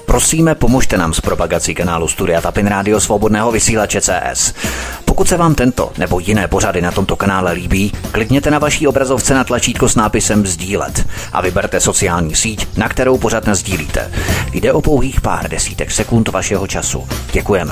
Prosíme, pomožte nám s propagací kanálu Studia Tapin Rádio Svobodného vysílače CS. Pokud se vám tento nebo jiné pořady na tomto kanále líbí, klikněte na vaší obrazovce na tlačítko s nápisem sdílet a vyberte sociální síť, na kterou pořad nasdílíte. Jde o pouhých pár desítek sekund vašeho času. Děkujeme.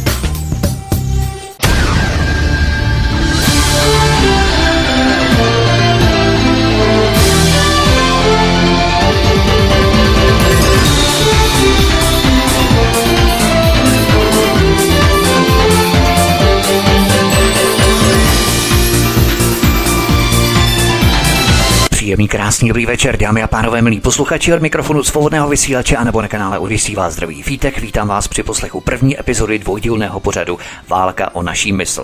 Příjemný, krásný, dobrý večer, dámy a pánové, milí posluchači, od mikrofonu Svobodného vysílače a nebo na kanále Odysee vás zdraví Vítek. Vítám vás při poslechu první epizody dvoudílného pořadu Válka o naší mysl.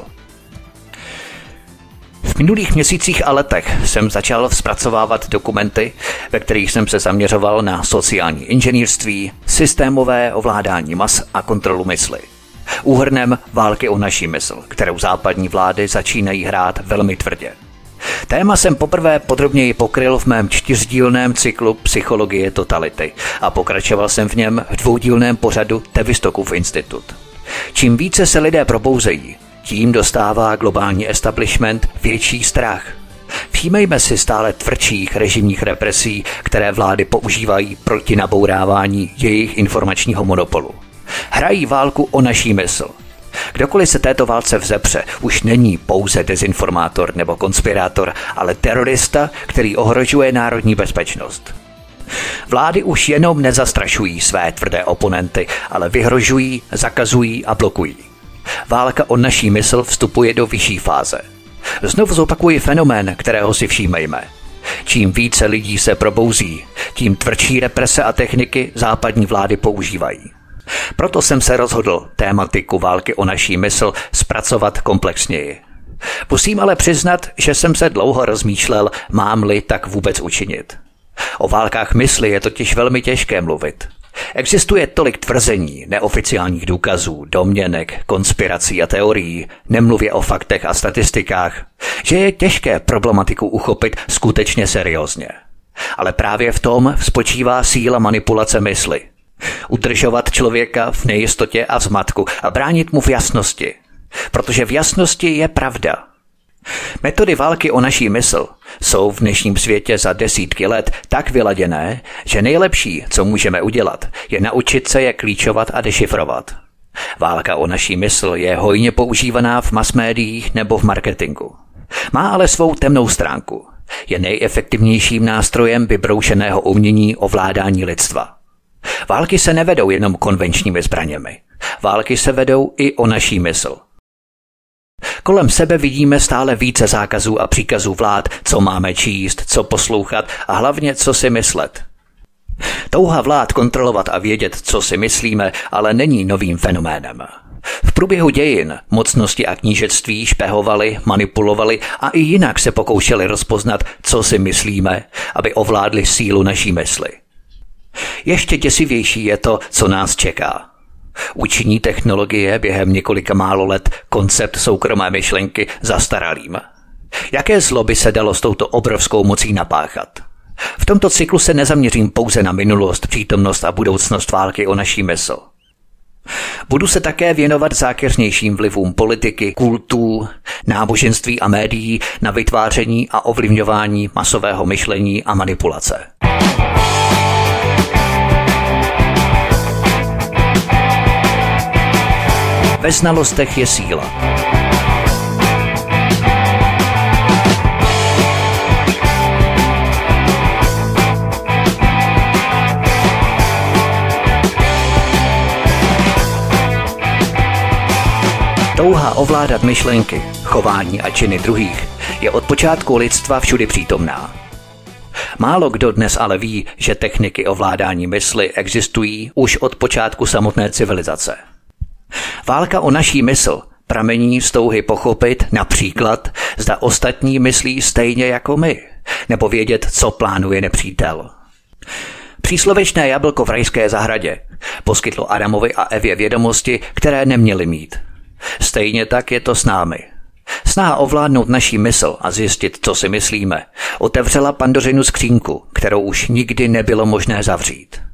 V minulých měsících a letech jsem začal zpracovávat dokumenty, ve kterých jsem se zaměřoval na sociální inženýrství, systémové ovládání mas a kontrolu mysli. Úhrnem Války o naší mysl, kterou západní vlády začínají hrát velmi tvrdě. Téma jsem poprvé podrobněji pokryl v mém 4dílném cyklu Psychologie totality a pokračoval jsem v něm v dvoudílném pořadu Tevistokův institut. Čím více se lidé probouzejí, tím dostává globální establishment větší strach. Všímejme si stále tvrdších režimních represí, které vlády používají proti nabourávání jejich informačního monopolu. Hrají válku o naší mysl. Kdokoliv se této válce vzepře, už není pouze dezinformátor nebo konspirátor, ale terorista, který ohrožuje národní bezpečnost. Vlády už jenom nezastrašují své tvrdé oponenty, ale vyhrožují, zakazují a blokují. Válka o naší mysl vstupuje do vyšší fáze. Znovu zopakuji fenomén, kterého si všímejme. Čím více lidí se probouzí, tím tvrdší represe a techniky západní vlády používají. Proto jsem se rozhodl tématiku války o naší mysl zpracovat komplexněji. Musím ale přiznat, že jsem se dlouho rozmýšlel, mám-li tak vůbec učinit. O válkách mysli je totiž velmi těžké mluvit. Existuje tolik tvrzení, neoficiálních důkazů, domněnek, konspirací a teorií, nemluvě o faktech a statistikách, že je těžké problematiku uchopit skutečně seriózně. Ale právě v tom spočívá síla manipulace mysli. Udržovat člověka v nejistotě a zmatku a bránit mu v jasnosti. Protože v jasnosti je pravda. Metody války o naší mysl jsou v dnešním světě za desítky let tak vyladěné, že nejlepší, co můžeme udělat, je naučit se je klíčovat a dešifrovat. Válka o naší mysl je hojně používaná v masmédiích nebo v marketingu. Má ale svou temnou stránku. Je nejefektivnějším nástrojem vybroušeného umění ovládání lidstva. Války se nevedou jenom konvenčními zbraněmi. Války se vedou i o naší mysl. Kolem sebe vidíme stále více zákazů a příkazů vlád, co máme číst, co poslouchat a hlavně co si myslet. Touha vlád kontrolovat a vědět, co si myslíme, ale není novým fenoménem. V průběhu dějin mocnosti a knížectví špehovali, manipulovali a i jinak se pokoušeli rozpoznat, co si myslíme, aby ovládli sílu naší mysli. Ještě děsivější je to, co nás čeká. Učiní technologie během několika málo let koncept soukromé myšlenky zastaralým. Jaké zlo by se dalo s touto obrovskou mocí napáchat? V tomto cyklu se nezaměřím pouze na minulost, přítomnost a budoucnost války o naší mysl. Budu se také věnovat zákeřnějším vlivům politiky, kultů, náboženství a médií na vytváření a ovlivňování masového myšlení a manipulace. Ve znalostech je síla. Touha ovládat myšlenky, chování a činy druhých je od počátku lidstva všudy přítomná. Málo kdo dnes ale ví, že techniky ovládání mysli existují už od počátku samotné civilizace. Válka o naší mysl pramení z touhy pochopit například, zda ostatní myslí stejně jako my, nebo vědět, co plánuje nepřítel. Příslovečné jablko v rajské zahradě poskytlo Adamovi a Evě vědomosti, které neměli mít. Stejně tak je to s námi. Snaha ovládnout naší mysl a zjistit, co si myslíme, otevřela Pandořinu skřínku, kterou už nikdy nebylo možné zavřít.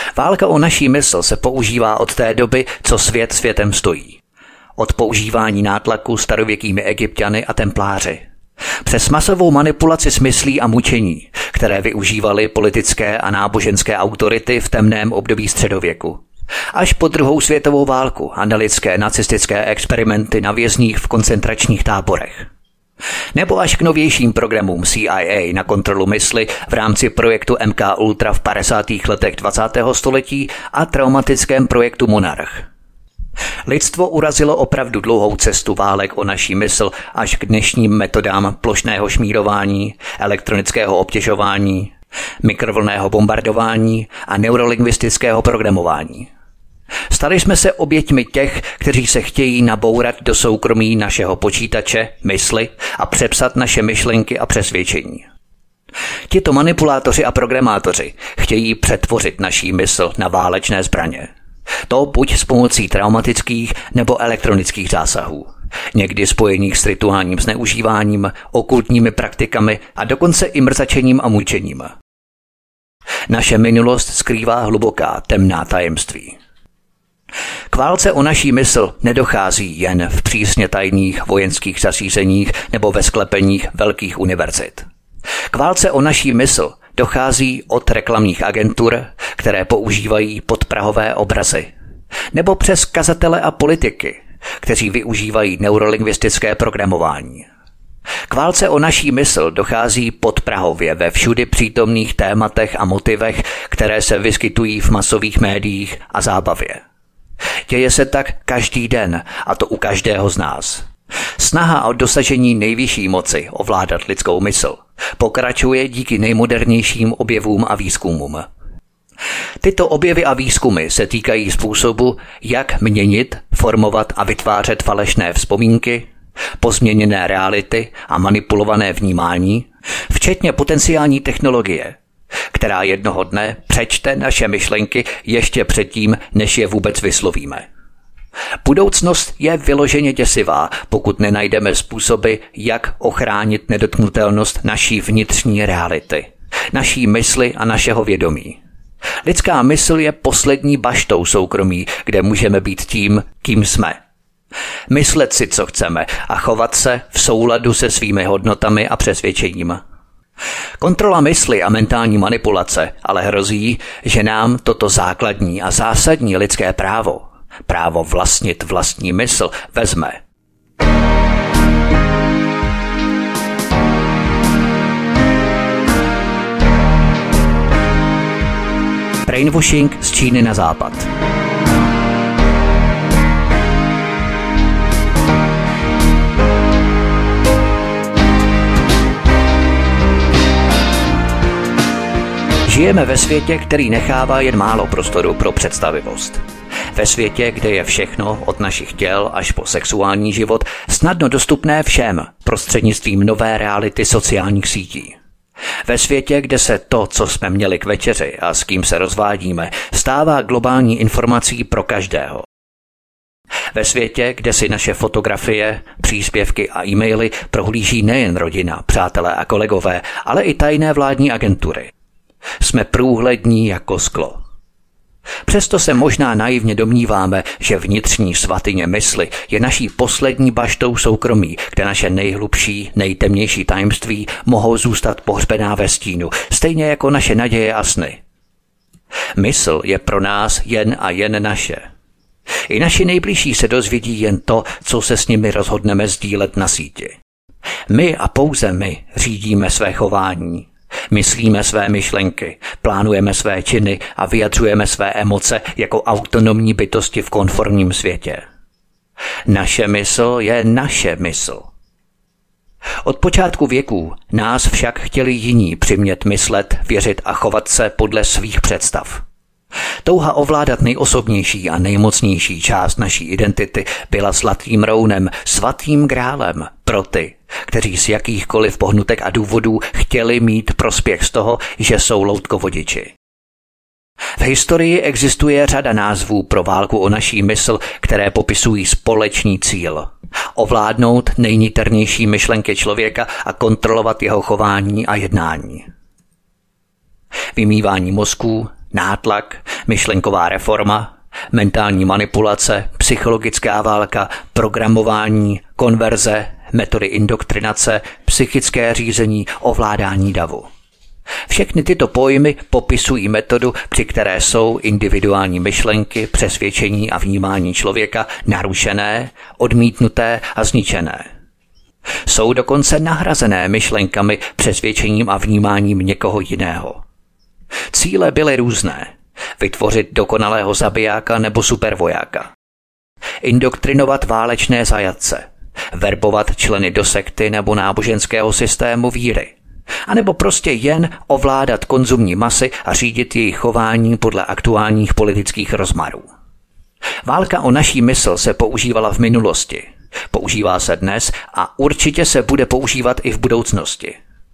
Válka o naší mysl se používá od té doby, co svět světem stojí. Od používání nátlaku starověkými Egypťany a templáři. Přes masovou manipulaci s myslí a mučení, které využívaly politické a náboženské autority v temném období středověku. Až po druhou světovou válku a nelidské nacistické experimenty na vězních v koncentračních táborech. Nebo až k novějším programům CIA na kontrolu mysli v rámci projektu MK Ultra v 50. letech 20. století a traumatickém projektu Monarch. Lidstvo urazilo opravdu dlouhou cestu válek o naší mysl až k dnešním metodám plošného šmírování, elektronického obtěžování, mikrovlnného bombardování a neurolingvistického programování. Stali jsme se oběťmi těch, kteří se chtějí nabourat do soukromí našeho počítače, mysli a přepsat naše myšlenky a přesvědčení. Tito manipulátoři a programátoři chtějí přetvořit naší mysl na válečné zbraně. To buď s pomocí traumatických nebo elektronických zásahů, někdy spojených s rituálním zneužíváním, okultními praktikami a dokonce i mrzačením a mučením. Naše minulost skrývá hluboká temná tajemství. K válce o naší mysl nedochází jen v přísně tajných vojenských zařízeních nebo ve sklepeních velkých univerzit. K válce o naší mysl dochází od reklamních agentur, které používají podprahové obrazy, nebo přes kazatele a politiky, kteří využívají neurolingvistické programování. K válce o naší mysl dochází podprahově ve všudy přítomných tématech a motivech, které se vyskytují v masových médiích a zábavě. Děje se tak každý den, a to u každého z nás. Snaha o dosažení nejvyšší moci ovládat lidskou mysl pokračuje díky nejmodernějším objevům a výzkumům. Tyto objevy a výzkumy se týkají způsobu, jak měnit, formovat a vytvářet falešné vzpomínky, pozměněné reality a manipulované vnímání, včetně potenciální technologie, která jednoho dne přečte naše myšlenky ještě předtím, než je vůbec vyslovíme. Budoucnost je vyloženě děsivá, pokud nenajdeme způsoby, jak ochránit nedotknutelnost naší vnitřní reality, naší mysli a našeho vědomí. Lidská mysl je poslední baštou soukromí, kde můžeme být tím, kým jsme. Myslet si, co chceme a chovat se v souladu se svými hodnotami a přesvědčením. Kontrola mysli a mentální manipulace ale hrozí, že nám toto základní a zásadní lidské právo vlastnit vlastní mysl, vezme. Brainwashing z Číny na západ. Žijeme ve světě, který nechává jen málo prostoru pro představivost. Ve světě, kde je všechno od našich těl až po sexuální život snadno dostupné všem prostřednictvím nové reality sociálních sítí. Ve světě, kde se to, co jsme měli k večeři a s kým se rozvádíme, stává globální informací pro každého. Ve světě, kde si naše fotografie, příspěvky a e-maily prohlíží nejen rodina, přátelé a kolegové, ale i tajné vládní agentury. Jsme průhlední jako sklo. Přesto se možná naivně domníváme, že vnitřní svatyně mysli je naší poslední baštou soukromí, kde naše nejhlubší, nejtemnější tajemství mohou zůstat pohřbená ve stínu, stejně jako naše naděje a sny. Mysl je pro nás jen a jen naše. I naši nejbližší se dozvědí jen to, co se s nimi rozhodneme sdílet na síti. My a pouze my řídíme své chování. Myslíme své myšlenky, plánujeme své činy a vyjadřujeme své emoce jako autonomní bytosti v konformním světě. Naše mysl je naše mysl. Od počátku věků nás však chtěli jiní přimět myslet, věřit a chovat se podle svých představ. Touha ovládat nejosobnější a nejmocnější část naší identity byla zlatým rounem, svatým grálem pro ty, kteří z jakýchkoliv pohnutek a důvodů chtěli mít prospěch z toho, že jsou loutkovodiči. V historii existuje řada názvů pro válku o naší mysl, které popisují společný cíl. Ovládnout nejniternější myšlenky člověka a kontrolovat jeho chování a jednání. Vymývání mozků, nátlak, myšlenková reforma, mentální manipulace, psychologická válka, programování, konverze, metody indoktrinace, psychické řízení, ovládání davu. Všechny tyto pojmy popisují metodu, při které jsou individuální myšlenky, přesvědčení a vnímání člověka narušené, odmítnuté a zničené. Jsou dokonce nahrazené myšlenkami, přesvědčením a vnímáním někoho jiného. Cíle byly různé. Vytvořit dokonalého zabijáka nebo supervojáka. Indoktrinovat válečné zajatce. Verbovat členy do sekty nebo náboženského systému víry. A nebo prostě jen ovládat konzumní masy a řídit jejich chování podle aktuálních politických rozmarů. Válka o naší mysl se používala v minulosti. Používá se dnes a určitě se bude používat i v budoucnosti.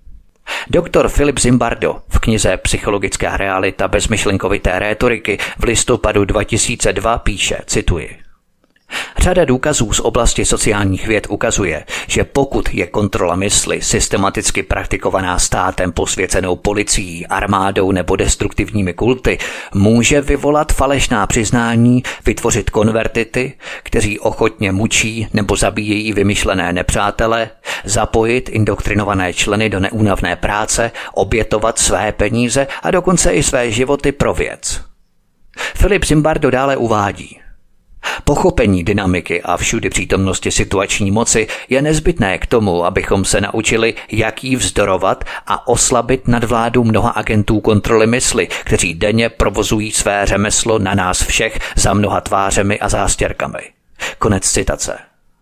Doktor Philip Zimbardo v knize Psychologická realita bezmyšlenkovité rétoriky v listopadu 2002 píše, cituji: Řada důkazů z oblasti sociálních věd ukazuje, že pokud je kontrola mysli systematicky praktikovaná státem posvěcenou policií, armádou nebo destruktivními kulty, může vyvolat falešná přiznání, vytvořit konvertity, kteří ochotně mučí nebo zabíjejí vymyšlené nepřátele, zapojit indoktrinované členy do neúnavné práce, obětovat své peníze a dokonce i své životy pro věc. Philip Zimbardo dále uvádí: Pochopení dynamiky a všudy přítomnosti situační moci je nezbytné k tomu, abychom se naučili, jak jí vzdorovat a oslabit nadvládu mnoha agentů kontroly mysli, kteří denně provozují své řemeslo na nás všech za mnoha tvářemi a zástěrkami. Konec citace.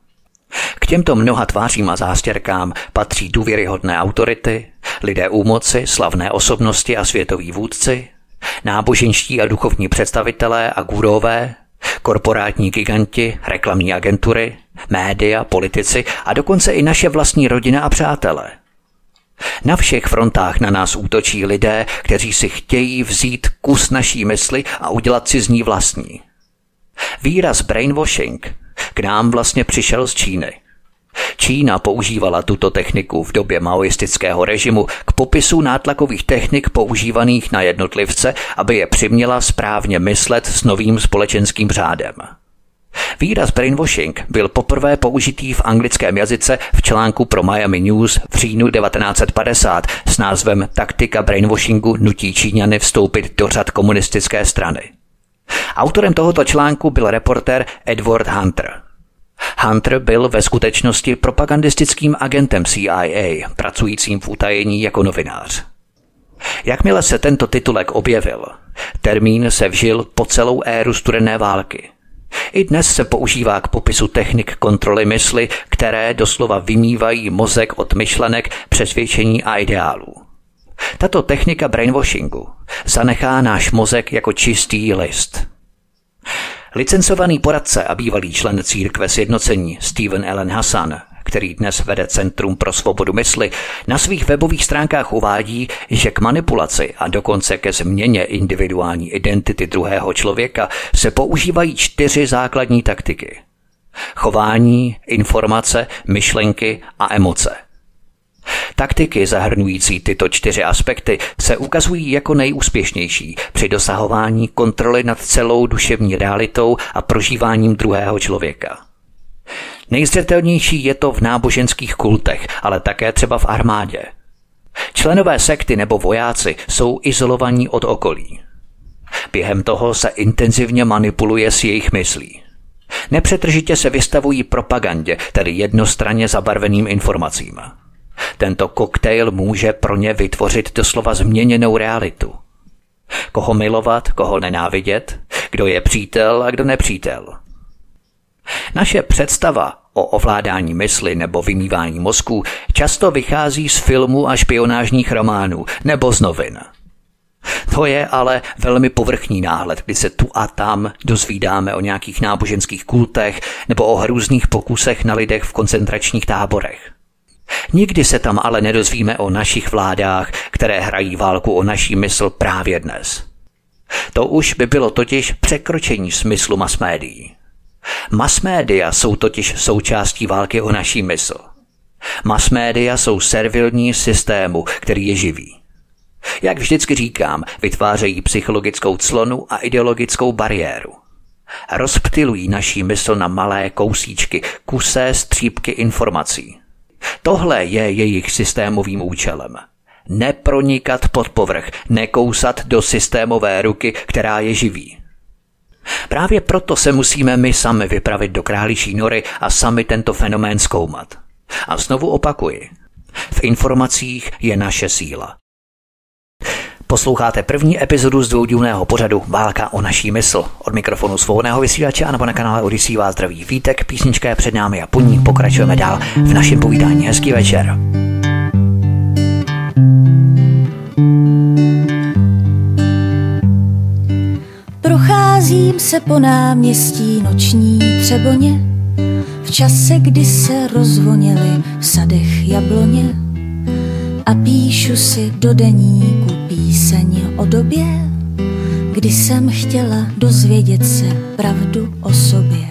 K těmto mnoha tvářím a zástěrkám patří důvěryhodné autority, lidé u moci, slavné osobnosti a světoví vůdci, náboženští a duchovní představitelé a gurové, korporátní giganti, reklamní agentury, média, politici a dokonce i naše vlastní rodina a přátelé. Na všech frontách na nás útočí lidé, kteří si chtějí vzít kus naší mysli a udělat si z ní vlastní. Výraz brainwashing k nám vlastně přišel z Číny. Čína používala tuto techniku v době maoistického režimu k popisu nátlakových technik používaných na jednotlivce, aby je přiměla správně myslet s novým společenským řádem. Výraz brainwashing byl poprvé použitý v anglickém jazyce v článku pro Miami News v říjnu 1950 s názvem Taktika brainwashingu nutí Číňany vstoupit do řad komunistické strany. Autorem tohoto článku byl reportér Edward Hunter. Hunter byl ve skutečnosti propagandistickým agentem CIA, pracujícím v utajení jako novinář. Jakmile se tento titulek objevil, termín se vžil po celou éru studené války. I dnes se používá k popisu technik kontroly mysli, které doslova vymývají mozek od myšlenek, přesvědčení a ideálů. Tato technika brainwashingu zanechá náš mozek jako čistý list. Licencovaný poradce a bývalý člen církve sjednocení Stephen Allen Hassan, který dnes vede Centrum pro svobodu mysli, na svých webových stránkách uvádí, že k manipulaci a dokonce ke změně individuální identity druhého člověka se používají 4 základní taktiky. Chování, informace, myšlenky a emoce. Taktiky zahrnující tyto 4 aspekty se ukazují jako nejúspěšnější při dosahování kontroly nad celou duševní realitou a prožíváním druhého člověka. Nejzřetelnější je to v náboženských kultech, ale také třeba v armádě. Členové sekty nebo vojáci jsou izolovaní od okolí. Během toho se intenzivně manipuluje s jejich myslí. Nepřetržitě se vystavují propagandě, tedy jednostranně zabarveným informacím. Tento koktejl může pro ně vytvořit doslova změněnou realitu. Koho milovat, koho nenávidět, kdo je přítel a kdo nepřítel. Naše představa o ovládání mysli nebo vymývání mozku často vychází z filmů a špionážních románů nebo z novin. To je ale velmi povrchní náhled, kdy se tu a tam dozvídáme o nějakých náboženských kultech nebo o hrůzných pokusech na lidech v koncentračních táborech. Nikdy se tam ale nedozvíme o našich vládách, které hrají válku o naší mysl právě dnes. To už by bylo totiž překročení smyslu masmédií. Masmédia jsou totiž součástí války o naší mysl. Masmédia jsou servilní systému, který je živý. Jak vždycky říkám, vytvářejí psychologickou clonu a ideologickou bariéru. Rozptylují naší mysl na malé kousíčky, kusé střípky informací. Tohle je jejich systémovým účelem. Nepronikat pod povrch, nekousat do systémové ruky, která je živí. Právě proto se musíme my sami vypravit do králičí nory a sami tento fenomén zkoumat. A znovu opakuji, v informacích je naše síla. Posloucháte první epizodu z dvoudílného pořadu Válka o naší mysl. Od mikrofonu Svobodného vysílače a nebo na kanále Odyssey vás zdraví Vítek, písnička je před námi a po ní pokračujeme dál v našem povídání. Hezký večer. Procházím se po náměstí noční Třeboně, v čase, kdy se rozvoněly v sadech jabloně, a píšu si do deníku píseň o době, kdy jsem chtěla dozvědět se pravdu o sobě.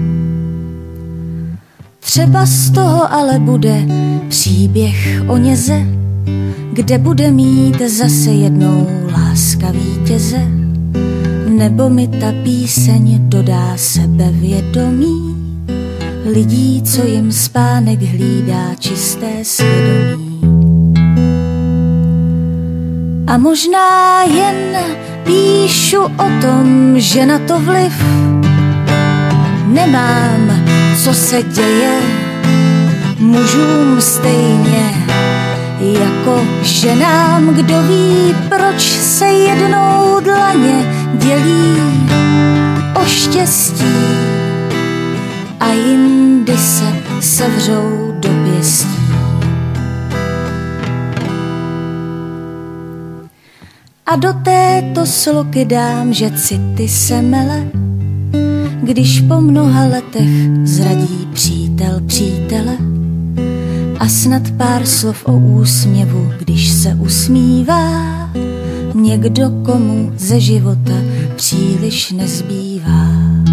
Třeba z toho ale bude příběh o něze, kde bude mít zase jednou láska vítěze, nebo mi ta píseň dodá sebevědomí lidí, co jim spánek hlídá čisté svědomí. A možná jen píšu o tom, že na to vliv nemám, co se děje mužům stejně jako ženám. Kdo ví, proč se jednou dlaně dělí o štěstí a jindy se sevřou do pěstí. A do této sloky dám, že city se mele, když po mnoha letech zradí přítel přítele, a snad pár slov o úsměvu, když se usmívá někdo, komu ze života příliš nezbývá.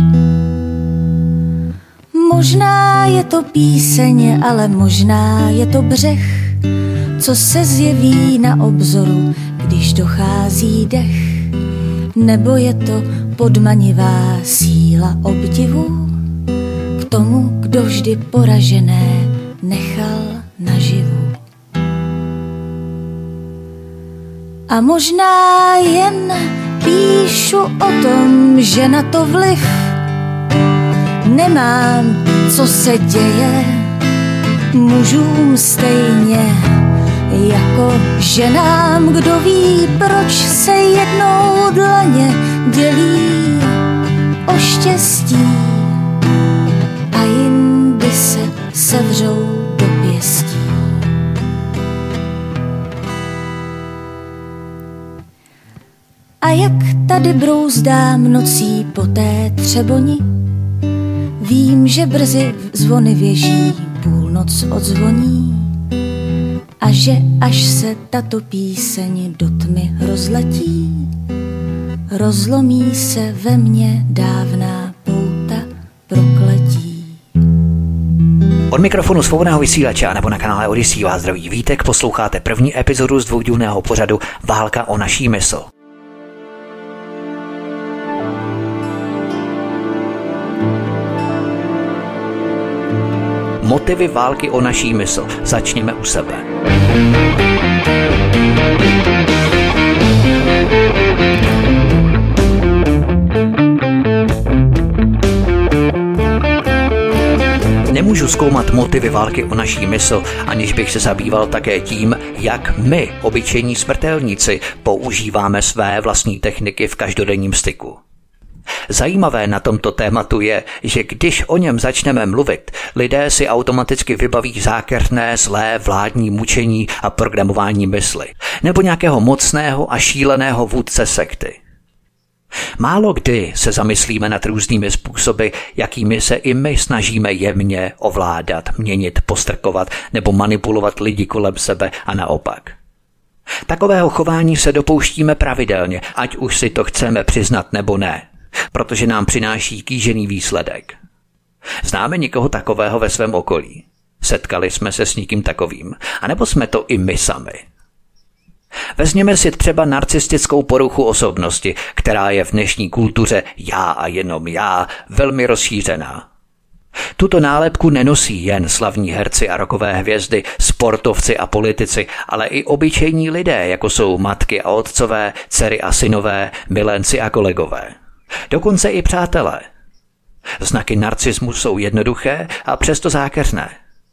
Možná je to píseň, ale možná je to břeh, co se zjeví na obzoru, když dochází dech, nebo je to podmanivá síla obdivu k tomu, kdo vždy poražené nechal naživu. A možná jen píšu o tom, že na to vliv nemám, co se děje mužům stejně jako ženám. Kdo ví, proč se jednou dlaně dělí o štěstí a jindy se sevřou do pěstí. A jak tady brouzdám nocí po té Třeboni, vím, že brzy zvony věží, půlnoc odzvoní, a že až se tato píseň do tmy rozletí, rozlomí se ve mně dávná pouta prokletí. Od mikrofonu Svobodného vysílače a nebo na kanále Odyssey vás zdraví Vítek, posloucháte první epizodu z dvoudílného pořadu Válka o naší mysl. Motivy války o naší mysl. Začněme u sebe. Nemůžu zkoumat motivy války o naší mysl, aniž bych se zabýval také tím, jak my, obyčejní smrtelníci, používáme své vlastní techniky v každodenním styku. Zajímavé na tomto tématu je, že když o něm začneme mluvit, lidé si automaticky vybaví zákeřné, zlé vládní mučení a programování mysli, nebo nějakého mocného a šíleného vůdce sekty. Málo kdy se zamyslíme nad různými způsoby, jakými se i my snažíme jemně ovládat, měnit, postrkovat nebo manipulovat lidi kolem sebe a naopak. Takového chování se dopouštíme pravidelně, ať už si to chceme přiznat nebo ne, protože nám přináší kýžený výsledek. Známe někoho takového ve svém okolí? Setkali jsme se s někým takovým? A nebo jsme to i my sami? Vezměme si třeba narcistickou poruchu osobnosti, která je v dnešní kultuře já a jenom já velmi rozšířená. Tuto nálepku nenosí jen slavní herci a rockové hvězdy, sportovci a politici, ale i obyčejní lidé, jako jsou matky a otcové, dcery a synové, milenci a kolegové. Dokonce i přátelé. Znaky narcismu jsou jednoduché a přesto zákeřné.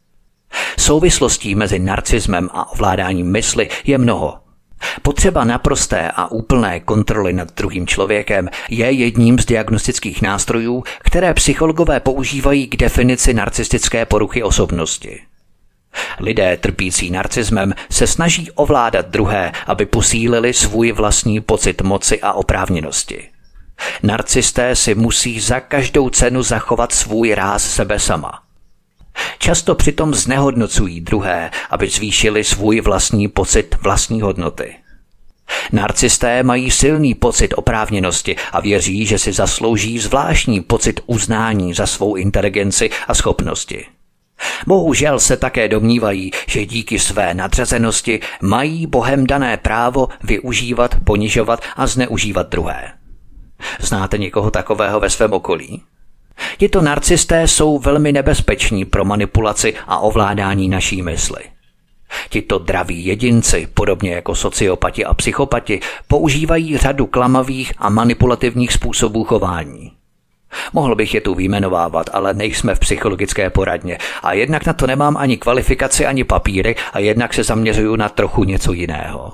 Souvislostí mezi narcismem a ovládáním mysli je mnoho. Potřeba naprosté a úplné kontroly nad druhým člověkem je jedním z diagnostických nástrojů, které psychologové používají k definici narcistické poruchy osobnosti. Lidé trpící narcismem se snaží ovládat druhé, aby posílili svůj vlastní pocit moci a oprávněnosti. Narcisté si musí za každou cenu zachovat svůj ráz sebe sama. Často přitom znehodnocují druhé, aby zvýšili svůj vlastní pocit vlastní hodnoty. Narcisté mají silný pocit oprávněnosti a věří, že si zaslouží zvláštní pocit uznání za svou inteligenci a schopnosti. Bohužel se také domnívají, že díky své nadřazenosti mají Bohem dané právo využívat, ponižovat a zneužívat druhé. Znáte někoho takového ve svém okolí? Tito narcisté jsou velmi nebezpeční pro manipulaci a ovládání naší mysli. Tito draví jedinci, podobně jako sociopati a psychopati, používají řadu klamavých a manipulativních způsobů chování. Mohl bych je tu vyjmenovávat, ale nejsme v psychologické poradně a jednak na to nemám ani kvalifikaci, ani papíry a jednak se zaměřuju na trochu něco jiného.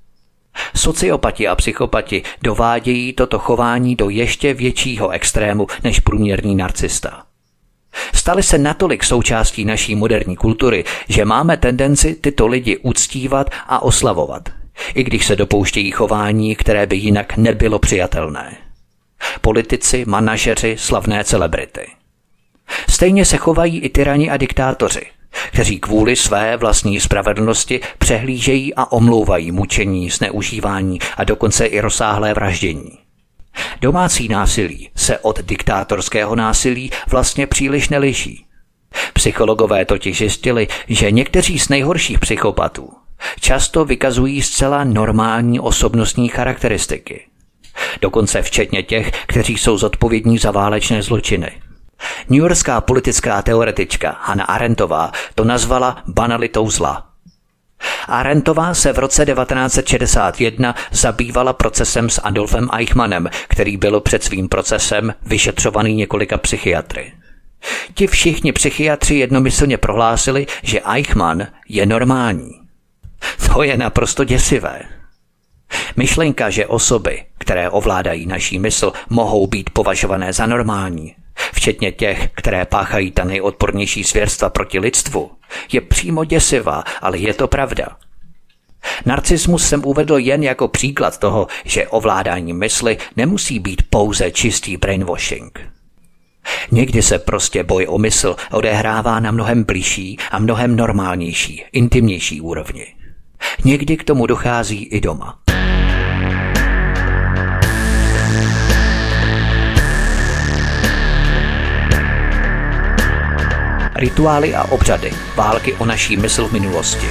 Sociopati a psychopati dovádějí toto chování do ještě většího extrému než průměrný narcista. Stali se natolik součástí naší moderní kultury, že máme tendenci tyto lidi uctívat a oslavovat, i když se dopouštějí chování, které by jinak nebylo přijatelné. Politici, manažeři, slavné celebrity. Stejně se chovají i tyrani a diktátoři, kteří kvůli své vlastní spravedlnosti přehlížejí a omlouvají mučení, zneužívání a dokonce i rozsáhlé vraždění. Domácí násilí se od diktátorského násilí vlastně příliš neliší. Psychologové totiž zjistili, že někteří z nejhorších psychopatů často vykazují zcela normální osobnostní charakteristiky. Dokonce včetně těch, kteří jsou zodpovědní za válečné zločiny. Newyorská politická teoretička Hannah Arendtová to nazvala banalitou zla. Arendtová se v roce 1961 zabývala procesem s Adolfem Eichmannem, který byl před svým procesem vyšetřovaný několika psychiatry. Ti všichni psychiatři jednomyslně prohlásili, že Eichmann je normální. To je naprosto děsivé. Myšlenka, že osoby, které ovládají naší mysl, mohou být považované za normální, včetně těch, které páchají ta nejodpornější zvěrstva proti lidstvu, je přímo děsivá, ale je to pravda. Narcismus jsem uvedl jen jako příklad toho, že ovládání mysli nemusí být pouze čistý brainwashing. Někdy se prostě boj o mysl odehrává na mnohem bližší a mnohem normálnější, intimnější úrovni. Někdy k tomu dochází i doma. Rituály a obřady, války o naší mysl v minulosti.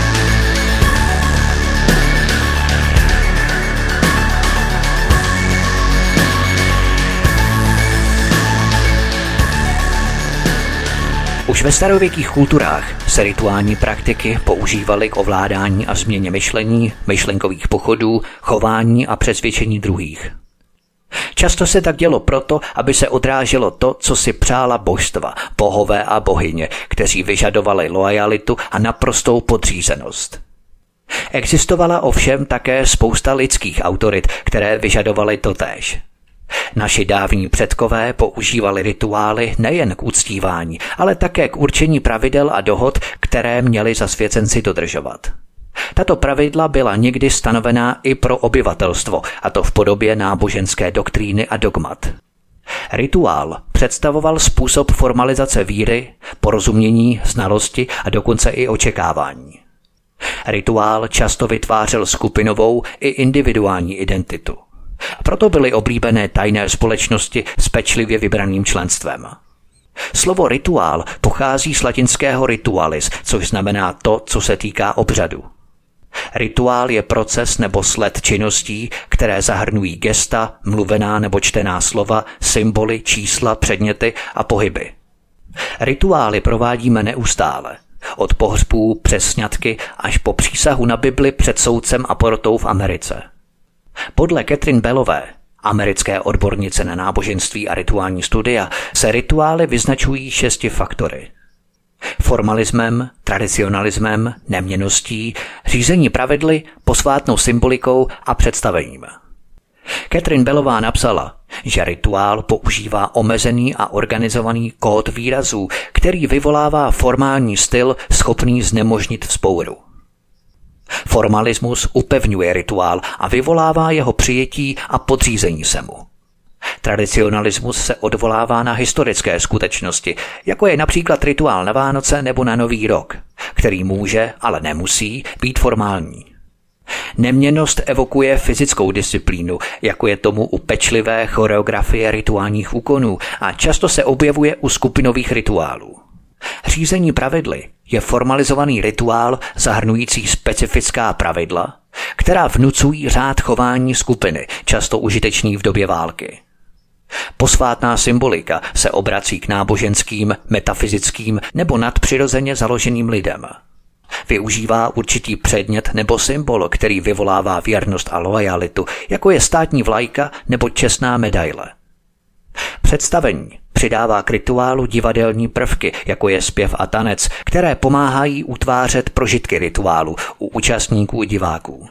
Už ve starověkých kulturách se rituální praktiky používaly k ovládání a změně myšlení, myšlenkových pochodů, chování a přesvědčení druhých. Často se tak dělo proto, aby se odráželo to, co si přála božstva, bohové a bohyně, kteří vyžadovali loajalitu a naprostou podřízenost. Existovala ovšem také spousta lidských autorit, které vyžadovaly totéž. Naši dávní předkové používali rituály nejen k uctívání, ale také k určení pravidel a dohod, které měli zasvěcenci dodržovat. Tato pravidla byla někdy stanovená i pro obyvatelstvo, a to v podobě náboženské doktríny a dogmat. Rituál představoval způsob formalizace víry, porozumění, znalosti a dokonce i očekávání. Rituál často vytvářel skupinovou i individuální identitu. Proto byly oblíbené tajné společnosti s pečlivě vybraným členstvem. Slovo rituál pochází z latinského ritualis, což znamená to, co se týká obřadu. Rituál je proces nebo sled činností, které zahrnují gesta, mluvená nebo čtená slova, symboly, čísla, předměty a pohyby. Rituály provádíme neustále, od pohřbů přes sňatky až po přísahu na Bibli před soudcem a porotou v Americe. Podle Catherine Bellové, americké odbornice na náboženství a rituální studia, se rituály vyznačují 6 faktory. Formalismem, tradicionalismem, neměnností, řízení pravidly, posvátnou symbolikou a představením. Catherine Bellová napsala, že rituál používá omezený a organizovaný kód výrazů, který vyvolává formální styl schopný znemožnit vzpouru. Formalismus upevňuje rituál a vyvolává jeho přijetí a podřízení se mu. Tradicionalismus se odvolává na historické skutečnosti, jako je například rituál na Vánoce nebo na Nový rok, který může, ale nemusí být formální. Neměnnost evokuje fyzickou disciplínu, jako je tomu u pečlivé choreografie rituálních úkonů a často se objevuje u skupinových rituálů. Řízení pravidly je formalizovaný rituál zahrnující specifická pravidla, která vnucují řád chování skupiny, často užitečný v době války. Posvátná symbolika se obrací k náboženským, metafyzickým nebo nadpřirozeně založeným lidem. Využívá určitý předmět nebo symbol, který vyvolává věrnost a loajalitu, jako je státní vlajka nebo čestná medaile. Představení přidává k rituálu divadelní prvky, jako je zpěv a tanec, které pomáhají utvářet prožitky rituálu u účastníků i diváků.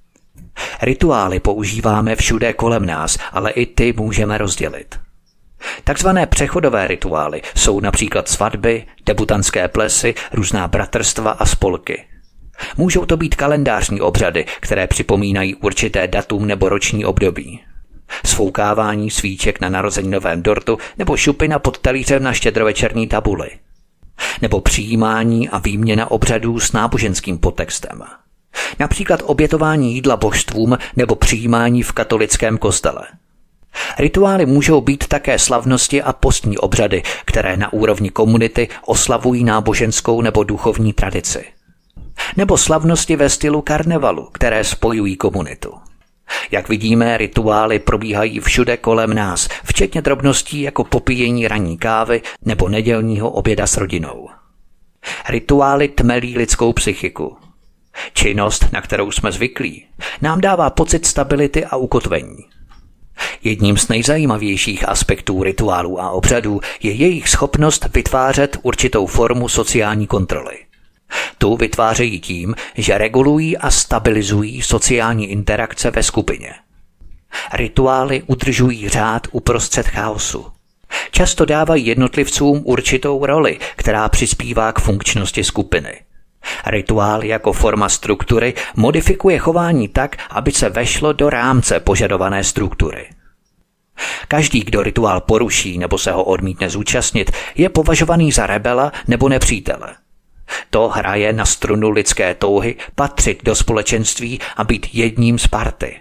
Rituály používáme všude kolem nás, ale i ty můžeme rozdělit. Takzvané přechodové rituály jsou například svatby, debutantské plesy, různá bratrstva a spolky. Můžou to být kalendářní obřady, které připomínají určité datum nebo roční období. Sfoukávání svíček na narozeninovém dortu nebo šupina pod talířem na štědrovečerní tabuli. Nebo přijímání a výměna obřadů s náboženským podtextem. Například obětování jídla božstvům nebo přijímání v katolickém kostele. Rituály můžou být také slavnosti a postní obřady, které na úrovni komunity oslavují náboženskou nebo duchovní tradici. Nebo slavnosti ve stylu karnevalu, které spojují komunitu. Jak vidíme, rituály probíhají všude kolem nás, včetně drobností jako popíjení ranní kávy nebo nedělního oběda s rodinou. Rituály tmelí lidskou psychiku. Činnost, na kterou jsme zvyklí, nám dává pocit stability a ukotvení. Jedním z nejzajímavějších aspektů rituálů a obřadů je jejich schopnost vytvářet určitou formu sociální kontroly. Tu vytvářejí tím, že regulují a stabilizují sociální interakce ve skupině. Rituály udržují řád uprostřed chaosu. Často dávají jednotlivcům určitou roli, která přispívá k funkčnosti skupiny. Rituál jako forma struktury modifikuje chování tak, aby se vešlo do rámce požadované struktury. Každý, kdo rituál poruší nebo se ho odmítne zúčastnit, je považovaný za rebela nebo nepřítele. To hraje na strunu lidské touhy patřit do společenství a být jedním z party.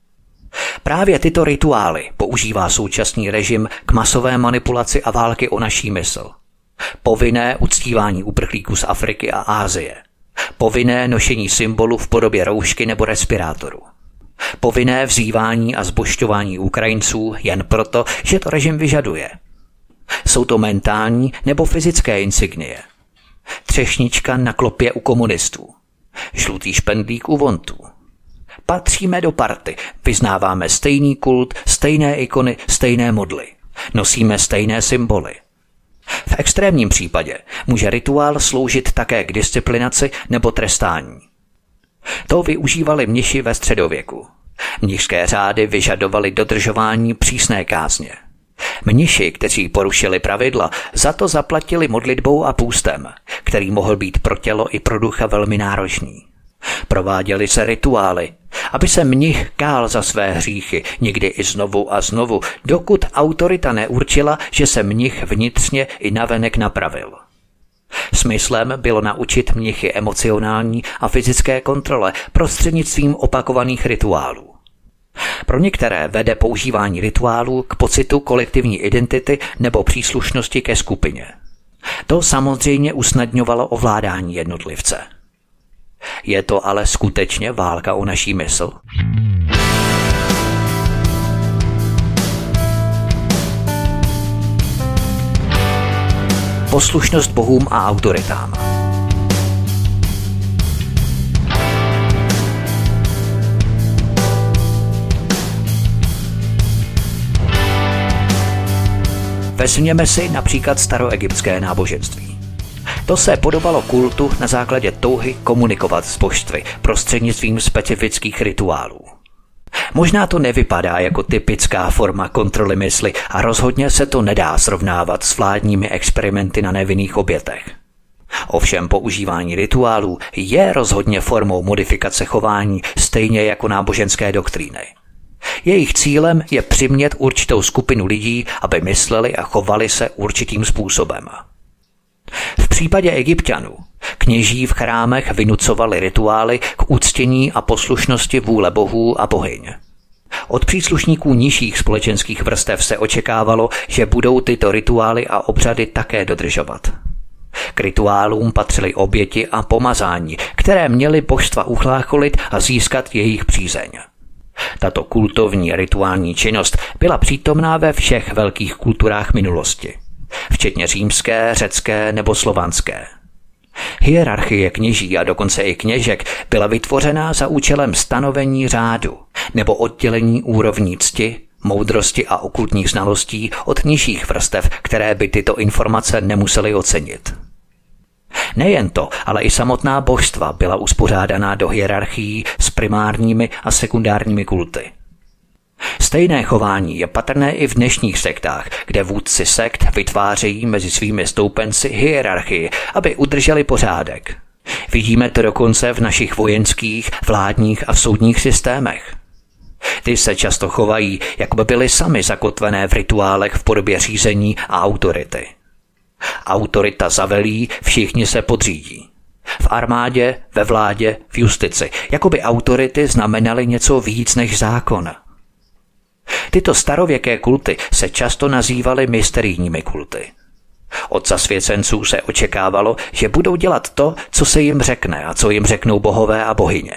Právě tyto rituály používá současný režim k masové manipulaci a války o naší mysl. Povinné uctívání uprchlíků z Afriky a Asie. Povinné nošení symbolů v podobě roušky nebo respirátoru. Povinné vzývání a zbožťování Ukrajinců jen proto, že to režim vyžaduje. Jsou to mentální nebo fyzické insignie. Třešnička na klopě u komunistů. Žlutý špendlík u vontů. Patříme do party, vyznáváme stejný kult, stejné ikony, stejné modly. Nosíme stejné symboly. V extrémním případě může rituál sloužit také k disciplinaci nebo trestání. To využívali mniši ve středověku. Mnišské řády vyžadovaly dodržování přísné kázně. Mniši, kteří porušili pravidla, za to zaplatili modlitbou a půstem, který mohl být pro tělo i pro ducha velmi náročný. Prováděly se rituály, aby se mnich kál za své hříchy, někdy i znovu a znovu, dokud autorita neurčila, že se mnich vnitřně i navenek napravil. Smyslem bylo naučit mnichy emocionální a fyzické kontrole prostřednictvím opakovaných rituálů. Pro některé vede používání rituálů k pocitu kolektivní identity nebo příslušnosti ke skupině. To samozřejmě usnadňovalo ovládání jednotlivce. Je to ale skutečně válka o naší mysl? Poslušnost bohům a autoritám. Vezměme si například staroegyptské náboženství. To se podobalo kultu na základě touhy komunikovat s božstvy prostřednictvím specifických rituálů. Možná to nevypadá jako typická forma kontroly mysli a rozhodně se to nedá srovnávat s vládními experimenty na nevinných obětech. Ovšem používání rituálů je rozhodně formou modifikace chování, stejně jako náboženské doktríny. Jejich cílem je přimět určitou skupinu lidí, aby mysleli a chovali se určitým způsobem. V případě Egypťanů kněží v chrámech vynucovali rituály k uctění a poslušnosti vůle bohů a bohyň. Od příslušníků nižších společenských vrstev se očekávalo, že budou tyto rituály a obřady také dodržovat. K rituálům patřily oběti a pomazání, které měly božstva uchlácholit a získat jejich přízeň. Tato kultovní rituální činnost byla přítomná ve všech velkých kulturách minulosti, včetně římské, řecké nebo slovanské. Hierarchie kněží a dokonce i kněžek byla vytvořená za účelem stanovení řádu nebo oddělení úrovní cti, moudrosti a okultních znalostí od nižších vrstev, které by tyto informace nemusely ocenit. Nejen to, ale i samotná božstva byla uspořádaná do hierarchií s primárními a sekundárními kulty. Stejné chování je patrné i v dnešních sektách, kde vůdci sekt vytvářejí mezi svými stoupenci hierarchii, aby udrželi pořádek. Vidíme to dokonce v našich vojenských, vládních a soudních systémech. Ty se často chovají, jako by byly sami zakotvené v rituálech v podobě řízení a autority. Autorita zavelí, všichni se podřídí. V armádě, ve vládě, v justici, jako by autority znamenaly něco víc než zákon. Tyto starověké kulty se často nazývaly mysterijními kulty. Od zasvěcenců se očekávalo, že budou dělat to, co se jim řekne a co jim řeknou bohové a bohyně.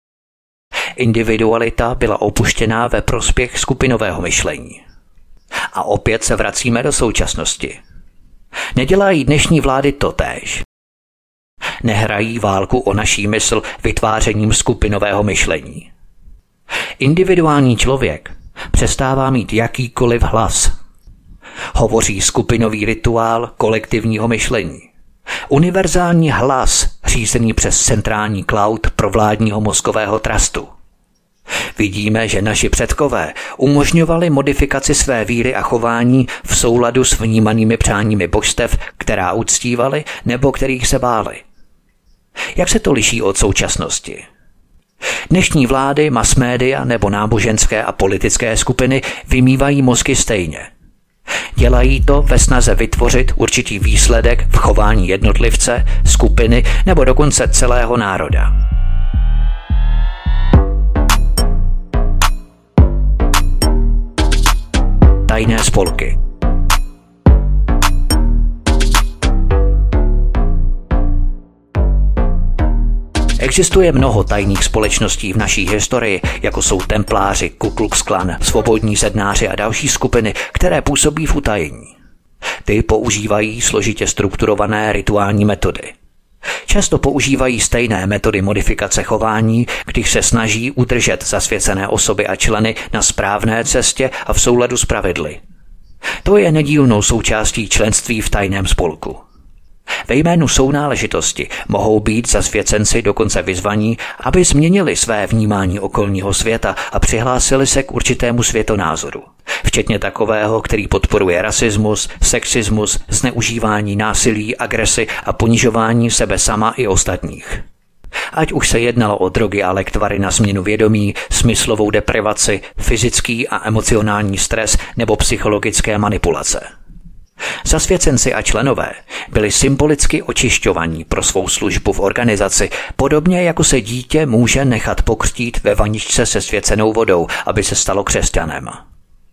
Individualita byla opuštěná ve prospěch skupinového myšlení. A opět se vracíme do současnosti. Nedělají dnešní vlády totéž. Nehrají válku o naší mysl vytvářením skupinového myšlení. Individuální člověk přestává mít jakýkoliv hlas. Hovoří skupinový rituál kolektivního myšlení. Univerzální hlas řízený přes centrální cloud provládního mozkového trustu. Vidíme, že naši předkové umožňovali modifikaci své víry a chování v souladu s vnímanými přáními božstev, která uctívali nebo kterých se báli. Jak se to liší od současnosti? Dnešní vlády, masmédia nebo náboženské a politické skupiny vymývají mozky stejně. Dělají to ve snaze vytvořit určitý výsledek v chování jednotlivce, skupiny nebo dokonce celého národa. Tajné spolky. Existuje mnoho tajných společností v naší historii, jako jsou templáři, Ku Klux Klan, svobodní zednáři a další skupiny, které působí v utajení. Ty používají složitě strukturované rituální metody. Často používají stejné metody modifikace chování, když se snaží udržet zasvěcené osoby a členy na správné cestě a v souladu s pravidly. To je nedílnou součástí členství v tajném spolku. Ve jménu sounáležitosti mohou být zasvěcenci dokonce vyzvaní, aby změnili své vnímání okolního světa a přihlásili se k určitému světonázoru, včetně takového, který podporuje rasismus, sexismus, zneužívání násilí, agresi a ponižování sebe sama i ostatních. Ať už se jednalo o drogy a lektvary na změnu vědomí, smyslovou deprivaci, fyzický a emocionální stres nebo psychologické manipulace. Zasvěcenci a členové byli symbolicky očišťovaní pro svou službu v organizaci, podobně jako se dítě může nechat pokřtít ve vaničce se svěcenou vodou, aby se stalo křesťanem.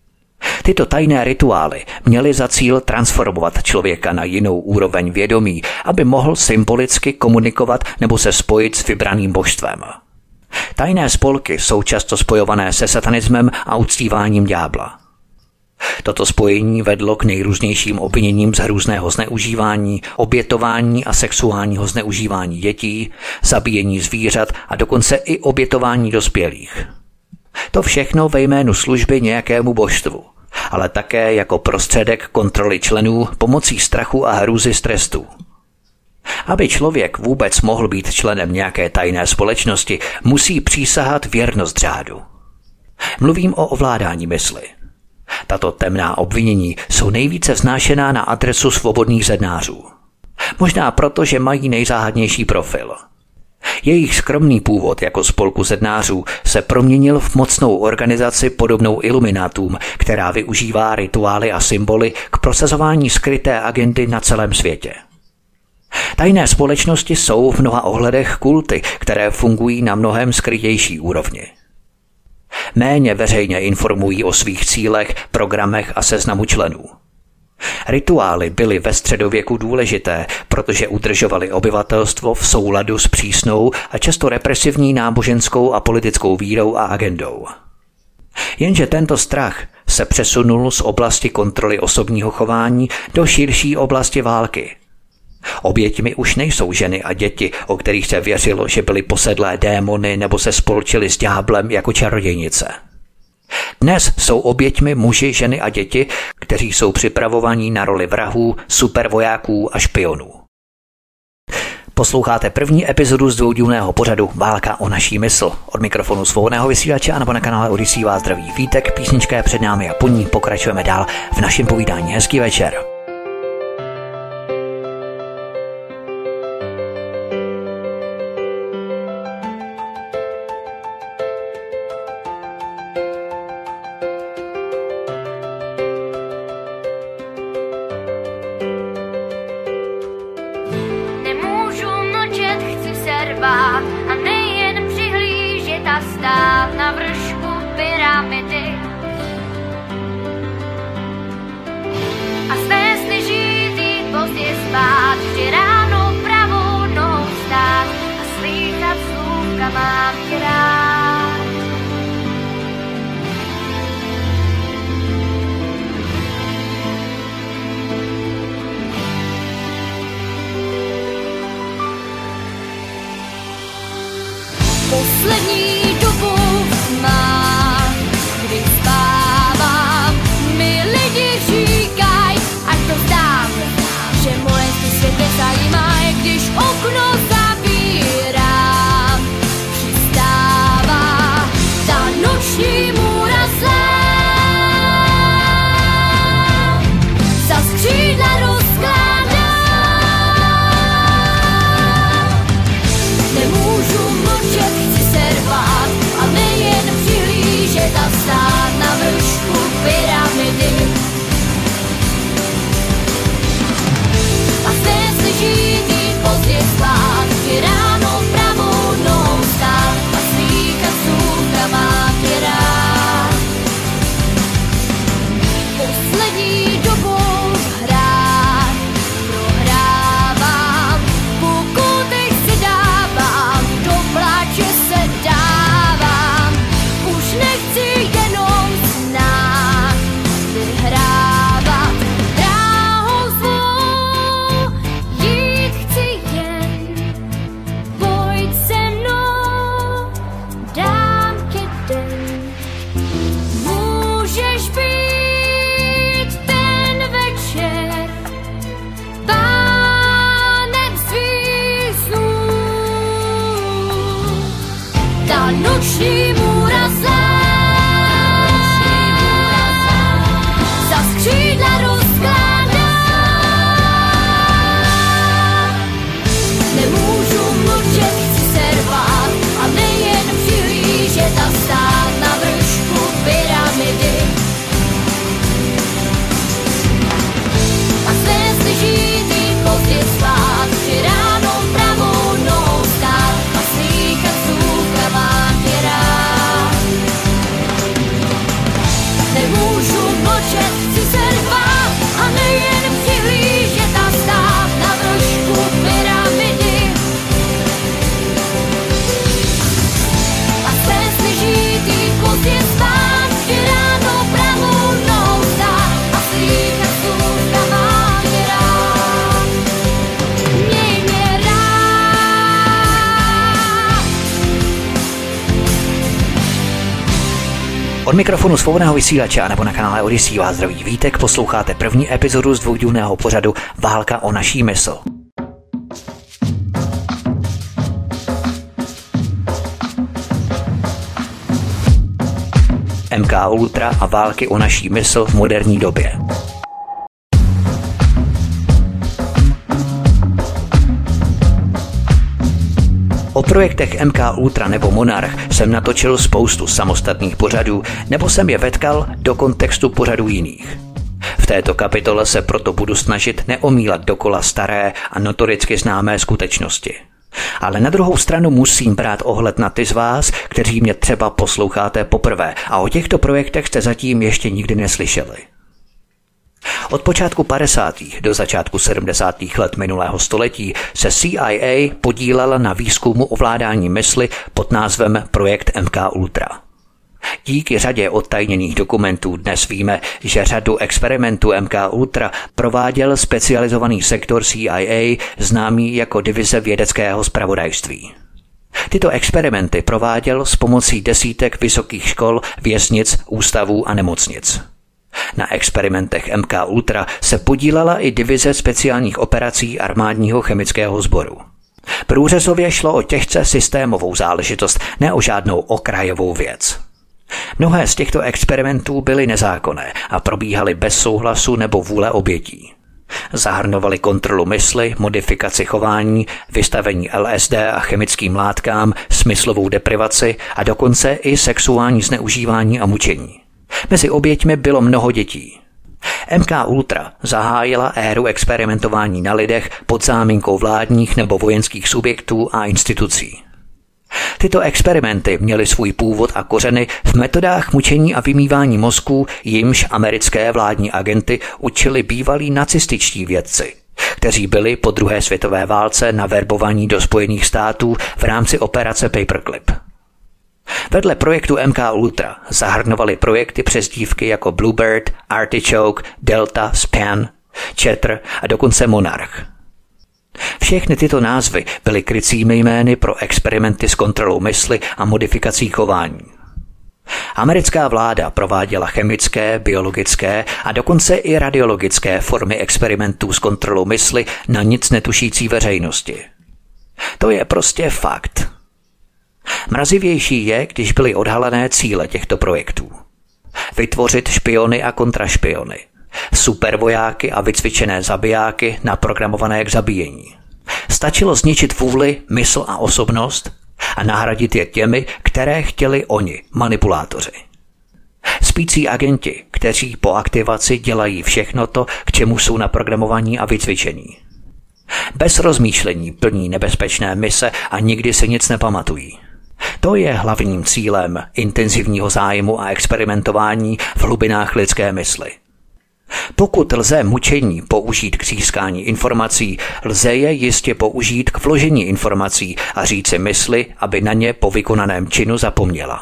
Tyto tajné rituály měly za cíl transformovat člověka na jinou úroveň vědomí, aby mohl symbolicky komunikovat nebo se spojit s vybraným božstvem. Tajné spolky jsou často spojované se satanismem a uctíváním ďábla. Toto spojení vedlo k nejrůznějším obviněním z hrůzného zneužívání, obětování a sexuálního zneužívání dětí, zabíjení zvířat a dokonce i obětování dospělých. To všechno ve jménu služby nějakému božstvu, ale také jako prostředek kontroly členů pomocí strachu a hrůzy z trestů. Aby člověk vůbec mohl být členem nějaké tajné společnosti, musí přísahat věrnost řádu. Mluvím o ovládání mysli. Tato temná obvinění jsou nejvíce vznášená na adresu svobodných zednářů. Možná proto, že mají nejzáhadnější profil. Jejich skromný původ jako spolku zednářů se proměnil v mocnou organizaci podobnou iluminátům, která využívá rituály a symboly k prosazování skryté agendy na celém světě. Tajné společnosti jsou v mnoha ohledech kulty, které fungují na mnohem skrytější úrovni. Méně veřejně informují o svých cílech, programech a seznamu členů. Rituály byly ve středověku důležité, protože udržovaly obyvatelstvo v souladu s přísnou a často represivní náboženskou a politickou vírou a agendou. Jenže tento strach se přesunul z oblasti kontroly osobního chování do širší oblasti války. Oběťmi už nejsou ženy a děti, o kterých se věřilo, že byly posedlé démony nebo se spolčily s ďáblem jako čarodějnice. Dnes jsou oběťmi muži, ženy a děti, kteří jsou připravovaní na roli vrahů, supervojáků a špionů. Posloucháte první epizodu z dvoudílného pořadu Válka o naší mysl. Od mikrofonu svobodného vysílače a nebo na kanále Odyssey vás zdraví Vítek, písnička je před námi a po ní pokračujeme dál v našem povídání. Hezký večer. A nejen přihlížet a stát na vršku pyramidy a své sny žít, jít pozdě spát, vždy ráno pravou nohou stát a slýchat slůvka mám tě rád. Poslední dobu mám, kdy spávám, mi lidi říkaj, ať to vzdám, že moje svět nezajímá, když okno zavírám, přistává ta noční můra zlá, za skřídla rozkládá, nemůžu mlčet, chci se rvát. Od mikrofonu Svobodného vysílače a nebo na kanále Odyssey vás zdraví Vítek, posloucháte první epizodu z dvoudílného pořadu Válka o naší mysl. MK Ultra a války o naší mysl v moderní době. O projektech MK Ultra nebo Monarch jsem natočil spoustu samostatných pořadů, nebo jsem je vetkal do kontextu pořadů jiných. V této kapitole se proto budu snažit neomílat dokola staré a notoricky známé skutečnosti. Ale na druhou stranu musím brát ohled na ty z vás, kteří mě třeba posloucháte poprvé a o těchto projektech jste zatím ještě nikdy neslyšeli. Od počátku 50. do začátku 70. let minulého století se CIA podílela na výzkumu ovládání mysli pod názvem Projekt MK Ultra. Díky řadě odtajněných dokumentů dnes víme, že řadu experimentů MK Ultra prováděl specializovaný sektor CIA známý jako Divize vědeckého zpravodajství. Tyto experimenty prováděl s pomocí desítek vysokých škol, věznic, ústavů a nemocnic. Na experimentech MK Ultra se podílela i Divize speciálních operací armádního chemického sboru. Průřezově šlo o těžce systémovou záležitost, ne o žádnou okrajovou věc. Mnohé z těchto experimentů byly nezákonné a probíhaly bez souhlasu nebo vůle obětí. Zahrnovaly kontrolu mysli, modifikaci chování, vystavení LSD a chemickým látkám, smyslovou deprivaci a dokonce i sexuální zneužívání a mučení. Mezi oběťmi bylo mnoho dětí. MK Ultra zahájila éru experimentování na lidech pod záminkou vládních nebo vojenských subjektů a institucí. Tyto experimenty měly svůj původ a kořeny v metodách mučení a vymývání mozků, jimž americké vládní agenty učili bývalí nacističtí vědci, kteří byli po druhé světové válce naverbovaní do Spojených států v rámci operace Paperclip. Vedle projektu MK Ultra zahrnovaly projekty přezdívky jako Bluebird, Artichoke, Delta, Span, Chatter a dokonce Monarch. Všechny tyto názvy byly krycími jmény pro experimenty s kontrolou mysli a modifikací chování. Americká vláda prováděla chemické, biologické a dokonce i radiologické formy experimentů s kontrolou mysli na nic netušící veřejnosti. To je prostě fakt. Mrazivější je, když byly odhalené cíle těchto projektů. Vytvořit špiony a kontrašpiony, supervojáky a vycvičené zabijáky naprogramované k zabíjení. Stačilo zničit vůli, mysl a osobnost a nahradit je těmi, které chtěli oni, manipulátoři. Spící agenti, kteří po aktivaci dělají všechno to, k čemu jsou naprogramovaní a vycvičení. Bez rozmýšlení plní nebezpečné mise a nikdy si nic nepamatují. To je hlavním cílem intenzivního zájmu a experimentování v hlubinách lidské mysli. Pokud lze mučení použít k získání informací, lze je jistě použít k vložení informací a říci mysli, aby na ně po vykonaném činu zapomněla.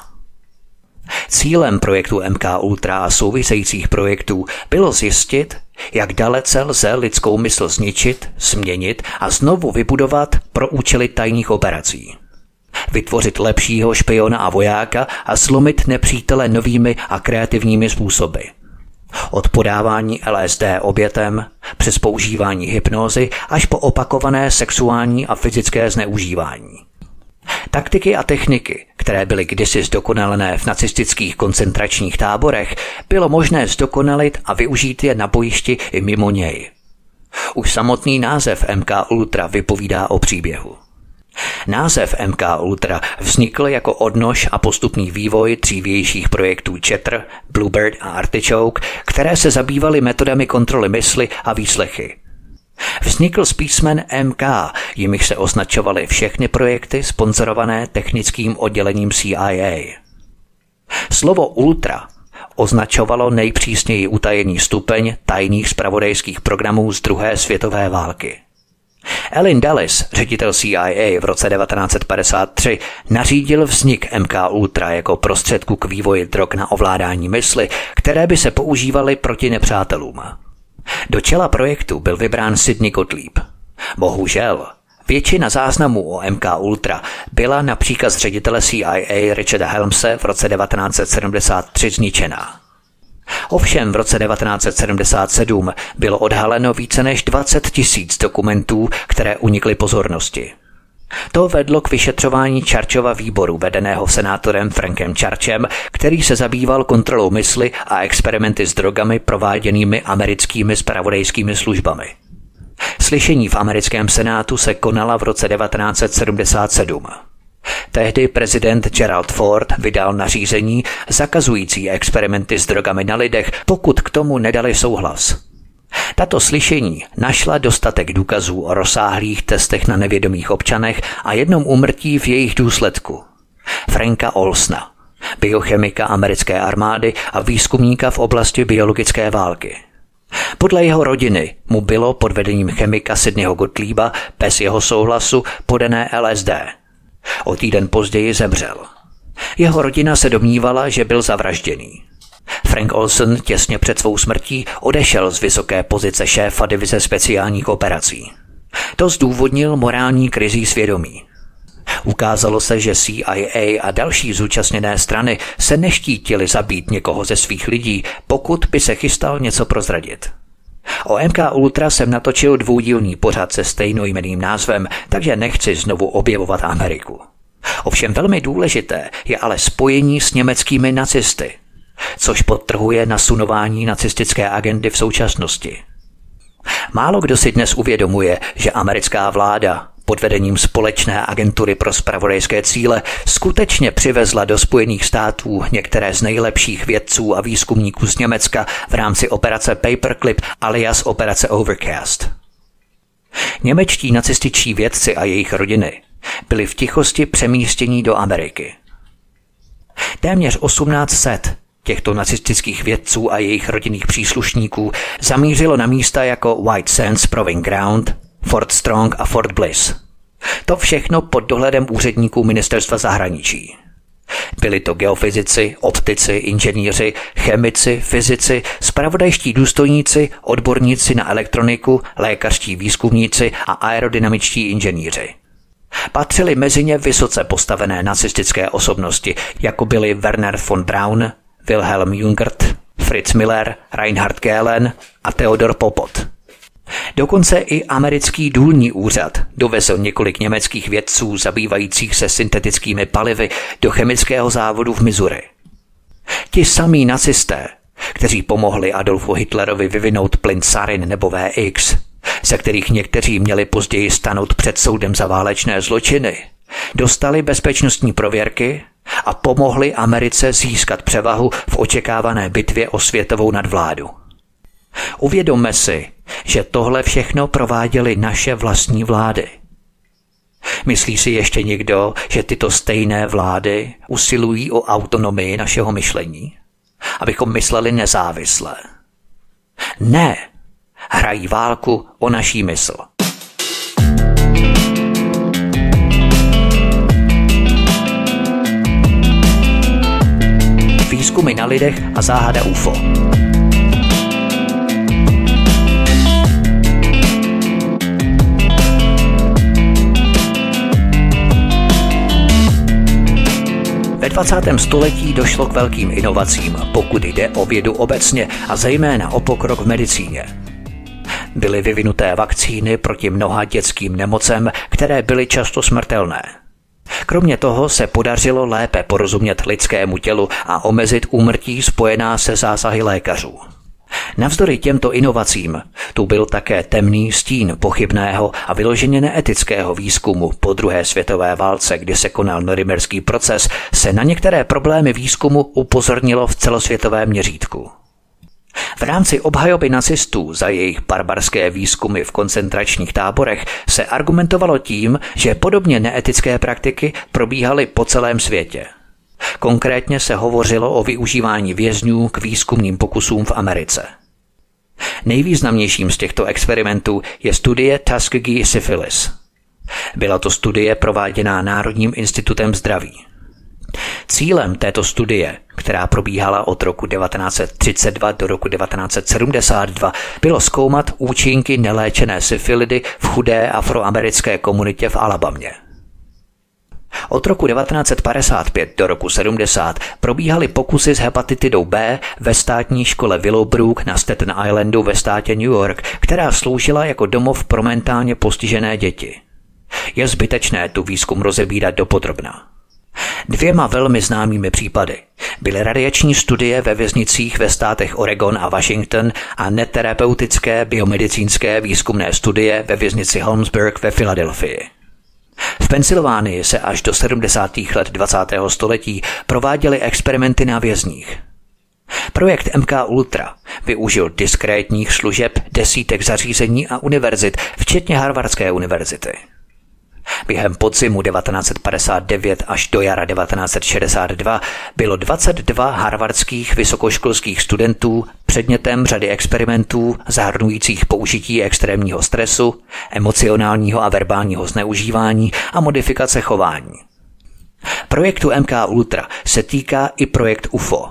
Cílem projektu MK Ultra a souvisejících projektů bylo zjistit, jak dalece lze lidskou mysl zničit, změnit a znovu vybudovat pro účely tajných operací. Vytvořit lepšího špiona a vojáka a slomit nepřítele novými a kreativními způsoby. Od podávání LSD obětem, přes používání hypnózy až po opakované sexuální a fyzické zneužívání. Taktiky a techniky, které byly kdysi zdokonalené v nacistických koncentračních táborech, bylo možné zdokonalit a využít je na bojišti i mimo něj. Už samotný název MK Ultra vypovídá o příběhu. Název MK Ultra vznikl jako odnož a postupný vývoj dřívějších projektů Chatter, Bluebird a Artichoke, které se zabývaly metodami kontroly mysli a výslechy. Vznikl z písmen MK, jimiž se označovaly všechny projekty sponzorované technickým oddělením CIA. Slovo Ultra označovalo nejpřísněji utajený stupeň tajných zpravodajských programů z druhé světové války. Allen Dulles, ředitel CIA v roce 1953, nařídil vznik MK Ultra jako prostředku k vývoji drog na ovládání mysli, které by se používaly proti nepřátelům. Do čela projektu byl vybrán Sidney Gottlieb. Bohužel, Většina záznamů o MK Ultra byla na příkaz ředitele CIA Richarda Helmse v roce 1973 zničená. Ovšem v roce 1977 bylo odhaleno více než 20 000 dokumentů, které unikly pozornosti. To vedlo k vyšetřování Churchova výboru vedeného senátorem Frankem Churchem, který se zabýval kontrolou mysli a experimenty s drogami prováděnými americkými zpravodajskými službami. Slyšení v americkém senátu se konala v roce 1977. Tehdy prezident Gerald Ford vydal nařízení zakazující experimenty s drogami na lidech, pokud k tomu nedali souhlas. Tato slyšení našla dostatek důkazů o rozsáhlých testech na nevědomých občanech a jednom úmrtí v jejich důsledku. Franka Olsona, biochemika americké armády a výzkumníka v oblasti biologické války. Podle jeho rodiny mu bylo pod vedením chemika Sidneyho Gottlieba bez jeho souhlasu podané LSD. O týden později zemřel. Jeho rodina se domnívala, že byl zavražděný. Frank Olson těsně před svou smrtí odešel z vysoké pozice šéfa divize speciálních operací. To zdůvodnil morální krizí svědomí. Ukázalo se, že CIA a další zúčastněné strany se neštítili zabít někoho ze svých lidí, pokud by se chystal něco prozradit. O MK Ultra jsem natočil dvoudílný pořad se stejnojmenným názvem, takže nechci znovu objevovat Ameriku. Ovšem velmi důležité je ale spojení s německými nacisty, což podtrhuje nasunování nacistické agendy v současnosti. Málo kdo si dnes uvědomuje, že americká vláda pod vedením společné agentury pro zpravodajské cíle skutečně přivezla do Spojených států některé z nejlepších vědců a výzkumníků z Německa v rámci operace Paperclip alias operace Overcast. Němečtí nacističtí vědci a jejich rodiny byli v tichosti přemístěni do Ameriky. Téměř 1800 těchto nacistických vědců a jejich rodinných příslušníků zamířilo na místa jako White Sands Proving Ground, Fort Strong a Fort Bliss. To všechno pod dohledem úředníků ministerstva zahraničí. Byli to geofyzici, optici, inženýři, chemici, fyzici, zpravodajští důstojníci, odborníci na elektroniku, lékařští výzkumníci a aerodynamičtí inženýři. Patřili mezi ně vysoce postavené nacistické osobnosti, jako byli Werner von Braun, Wilhelm Jungert, Fritz Miller, Reinhard Gehlen a Theodor Popot. Dokonce i americký důlní úřad dovezl několik německých vědců zabývajících se syntetickými palivy do chemického závodu v Missouri. Ti samí nacisté, kteří pomohli Adolfu Hitlerovi vyvinout plyn sarin nebo VX, ze kterých někteří měli později stanout před soudem za válečné zločiny, dostali bezpečnostní prověrky a pomohli Americe získat převahu v očekávané bitvě o světovou nadvládu. Uvědomme si, že tohle všechno prováděly naše vlastní vlády. Myslí si ještě někdo, že tyto stejné vlády usilují o autonomii našeho myšlení? Abychom mysleli nezávisle. Ne, hrají válku o naší mysl. Výzkumy na lidech a záhada UFO. Ve 20. století došlo k velkým inovacím, pokud jde o vědu obecně a zejména o pokrok v medicíně. Byly vyvinuté vakcíny proti mnoha dětským nemocem, které byly často smrtelné. Kromě toho se podařilo lépe porozumět lidskému tělu a omezit úmrtí spojená se zásahy lékařů. Navzdory těmto inovacím tu byl také temný stín pochybného a vyloženě neetického výzkumu po druhé světové válce, kdy se konal Norimberský proces, se na některé problémy výzkumu upozornilo v celosvětovém měřítku. V rámci obhajoby nacistů za jejich barbarské výzkumy v koncentračních táborech se argumentovalo tím, že podobně neetické praktiky probíhaly po celém světě. Konkrétně se hovořilo o využívání vězňů k výzkumným pokusům v Americe. Nejvýznamnějším z těchto experimentů je studie Tuskegee Syphilis. Byla to studie prováděná Národním institutem zdraví. Cílem této studie, která probíhala od roku 1932 do roku 1972, bylo zkoumat účinky neléčené syfilidy v chudé afroamerické komunitě v Alabamě. Od roku 1955 do roku 70 probíhaly pokusy s hepatitidou B ve státní škole Willowbrook na Staten Islandu ve státě New York, která sloužila jako domov pro mentálně postižené děti. Je zbytečné tu výzkum rozebírat dopodrobna. Dvěma velmi známými případy byly radiační studie ve věznicích ve státech Oregon a Washington a neterapeutické biomedicínské výzkumné studie ve věznici Holmesburg ve Filadelfii. V Pensylvánii se až do 70. let 20. století prováděly experimenty na vězních. Projekt MK Ultra využil diskrétních služeb desítek zařízení a univerzit, včetně Harvardské univerzity. Během podzimu 1959 až do jara 1962 bylo 22 harvardských vysokoškolských studentů předmětem řady experimentů zahrnujících použití extrémního stresu, emocionálního a verbálního zneužívání a modifikace chování. Projektu MK Ultra se týká i projekt UFO.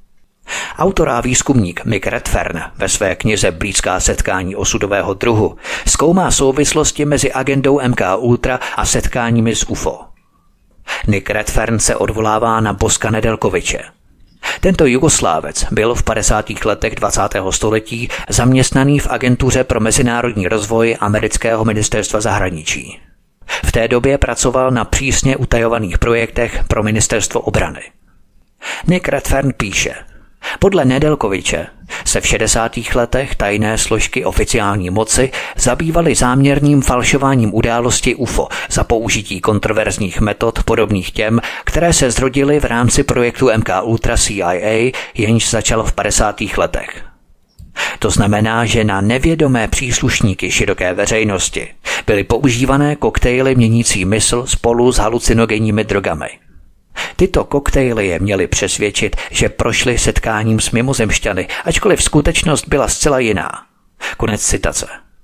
Autor a výzkumník Mick Redfern ve své knize Blízká setkání osudového druhu zkoumá souvislosti mezi agendou MK Ultra a setkáními s UFO. Nick Redfern se odvolává na Boska Nedelkoviče. Tento Jugoslávec byl v 50. letech 20. století zaměstnaný v agentuře pro mezinárodní rozvoj amerického ministerstva zahraničí. V té době pracoval na přísně utajovaných projektech pro ministerstvo obrany. Nick Redfern píše: podle Nedelkoviče se v 60. letech tajné složky oficiální moci zabývaly záměrným falšováním události UFO za použití kontroverzních metod podobných těm, které se zrodily v rámci projektu MK Ultra CIA, jenž začal v 50. letech. To znamená, že na nevědomé příslušníky široké veřejnosti byly používané koktejly měnící mysl spolu s halucinogenními drogami. Tyto koktejly je měly přesvědčit, že prošli setkáním s mimozemšťany, ačkoliv skutečnost byla zcela jiná. Konec citace.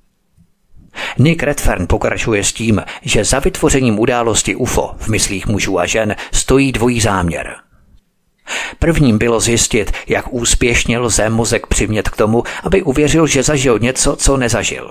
Nick Redfern pokračuje s tím, že za vytvořením události UFO v myslích mužů a žen stojí dvojí záměr. Prvním bylo zjistit, jak úspěšně lze mozek přimět k tomu, aby uvěřil, že zažil něco, co nezažil.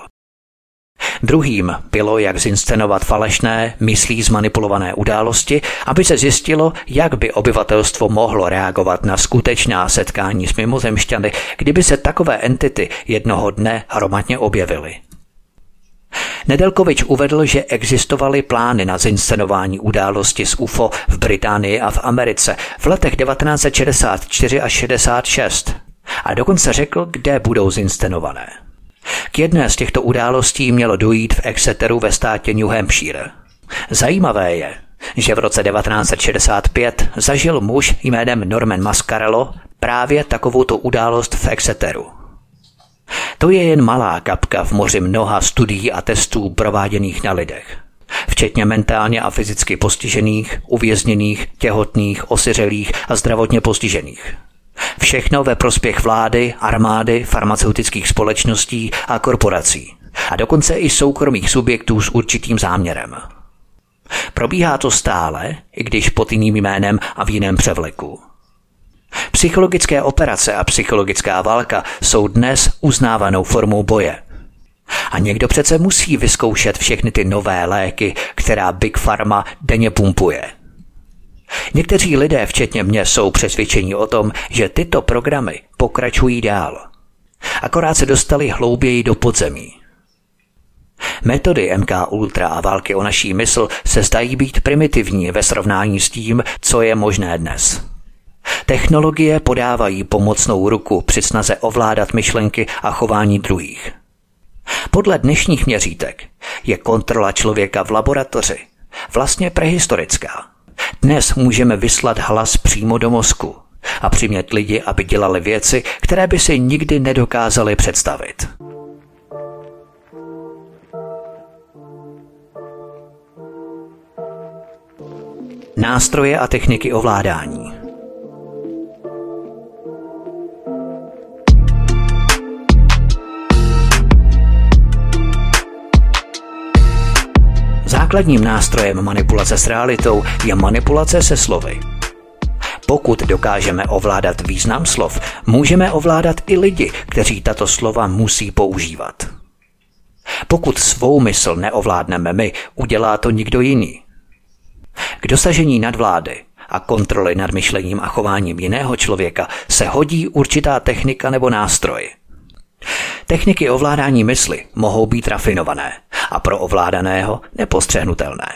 Druhým bylo, jak zinscenovat falešné, myslí zmanipulované události, aby se zjistilo, jak by obyvatelstvo mohlo reagovat na skutečná setkání s mimozemšťany, kdyby se takové entity jednoho dne hromadně objevily. Nedelkovič uvedl, že existovaly plány na zinscenování události z UFO v Británii a v Americe v letech 1964 až 66 a dokonce řekl, kde budou zinscenované. K jedné z těchto událostí mělo dojít v Exeteru ve státě New Hampshire. Zajímavé je, že v roce 1965 zažil muž jménem Norman Mascarello právě takovouto událost v Exeteru. To je jen malá kapka v moři mnoha studií a testů prováděných na lidech, včetně mentálně a fyzicky postižených, uvězněných, těhotných, osiřelých a zdravotně postižených. Všechno ve prospěch vlády, armády, farmaceutických společností a korporací. A dokonce i soukromých subjektů s určitým záměrem. Probíhá to stále, i když pod jiným jménem a v jiném převleku. Psychologické operace a psychologická válka jsou dnes uznávanou formou boje. A někdo přece musí vyzkoušet všechny ty nové léky, která Big Pharma denně pumpuje. Někteří lidé, včetně mě, jsou přesvědčeni o tom, že tyto programy pokračují dál. Akorát se dostali hlouběji do podzemí. Metody MK Ultra a války o naší mysl se zdají být primitivní ve srovnání s tím, co je možné dnes. Technologie podávají pomocnou ruku při snaze ovládat myšlenky a chování druhých. Podle dnešních měřítek je kontrola člověka v laboratoři vlastně prehistorická. Dnes můžeme vyslat hlas přímo do mozku a přimět lidi, aby dělali věci, které by si nikdy nedokázali představit. Nástroje a techniky ovládání. Základním nástrojem manipulace s realitou je manipulace se slovy. Pokud dokážeme ovládat význam slov, můžeme ovládat i lidi, kteří tato slova musí používat. Pokud svou mysl neovládneme my, udělá to nikdo jiný. K dosažení nadvlády a kontroly nad myšlením a chováním jiného člověka se hodí určitá technika nebo nástroj. Techniky ovládání mysli mohou být rafinované a pro ovládaného nepostřehnutelné.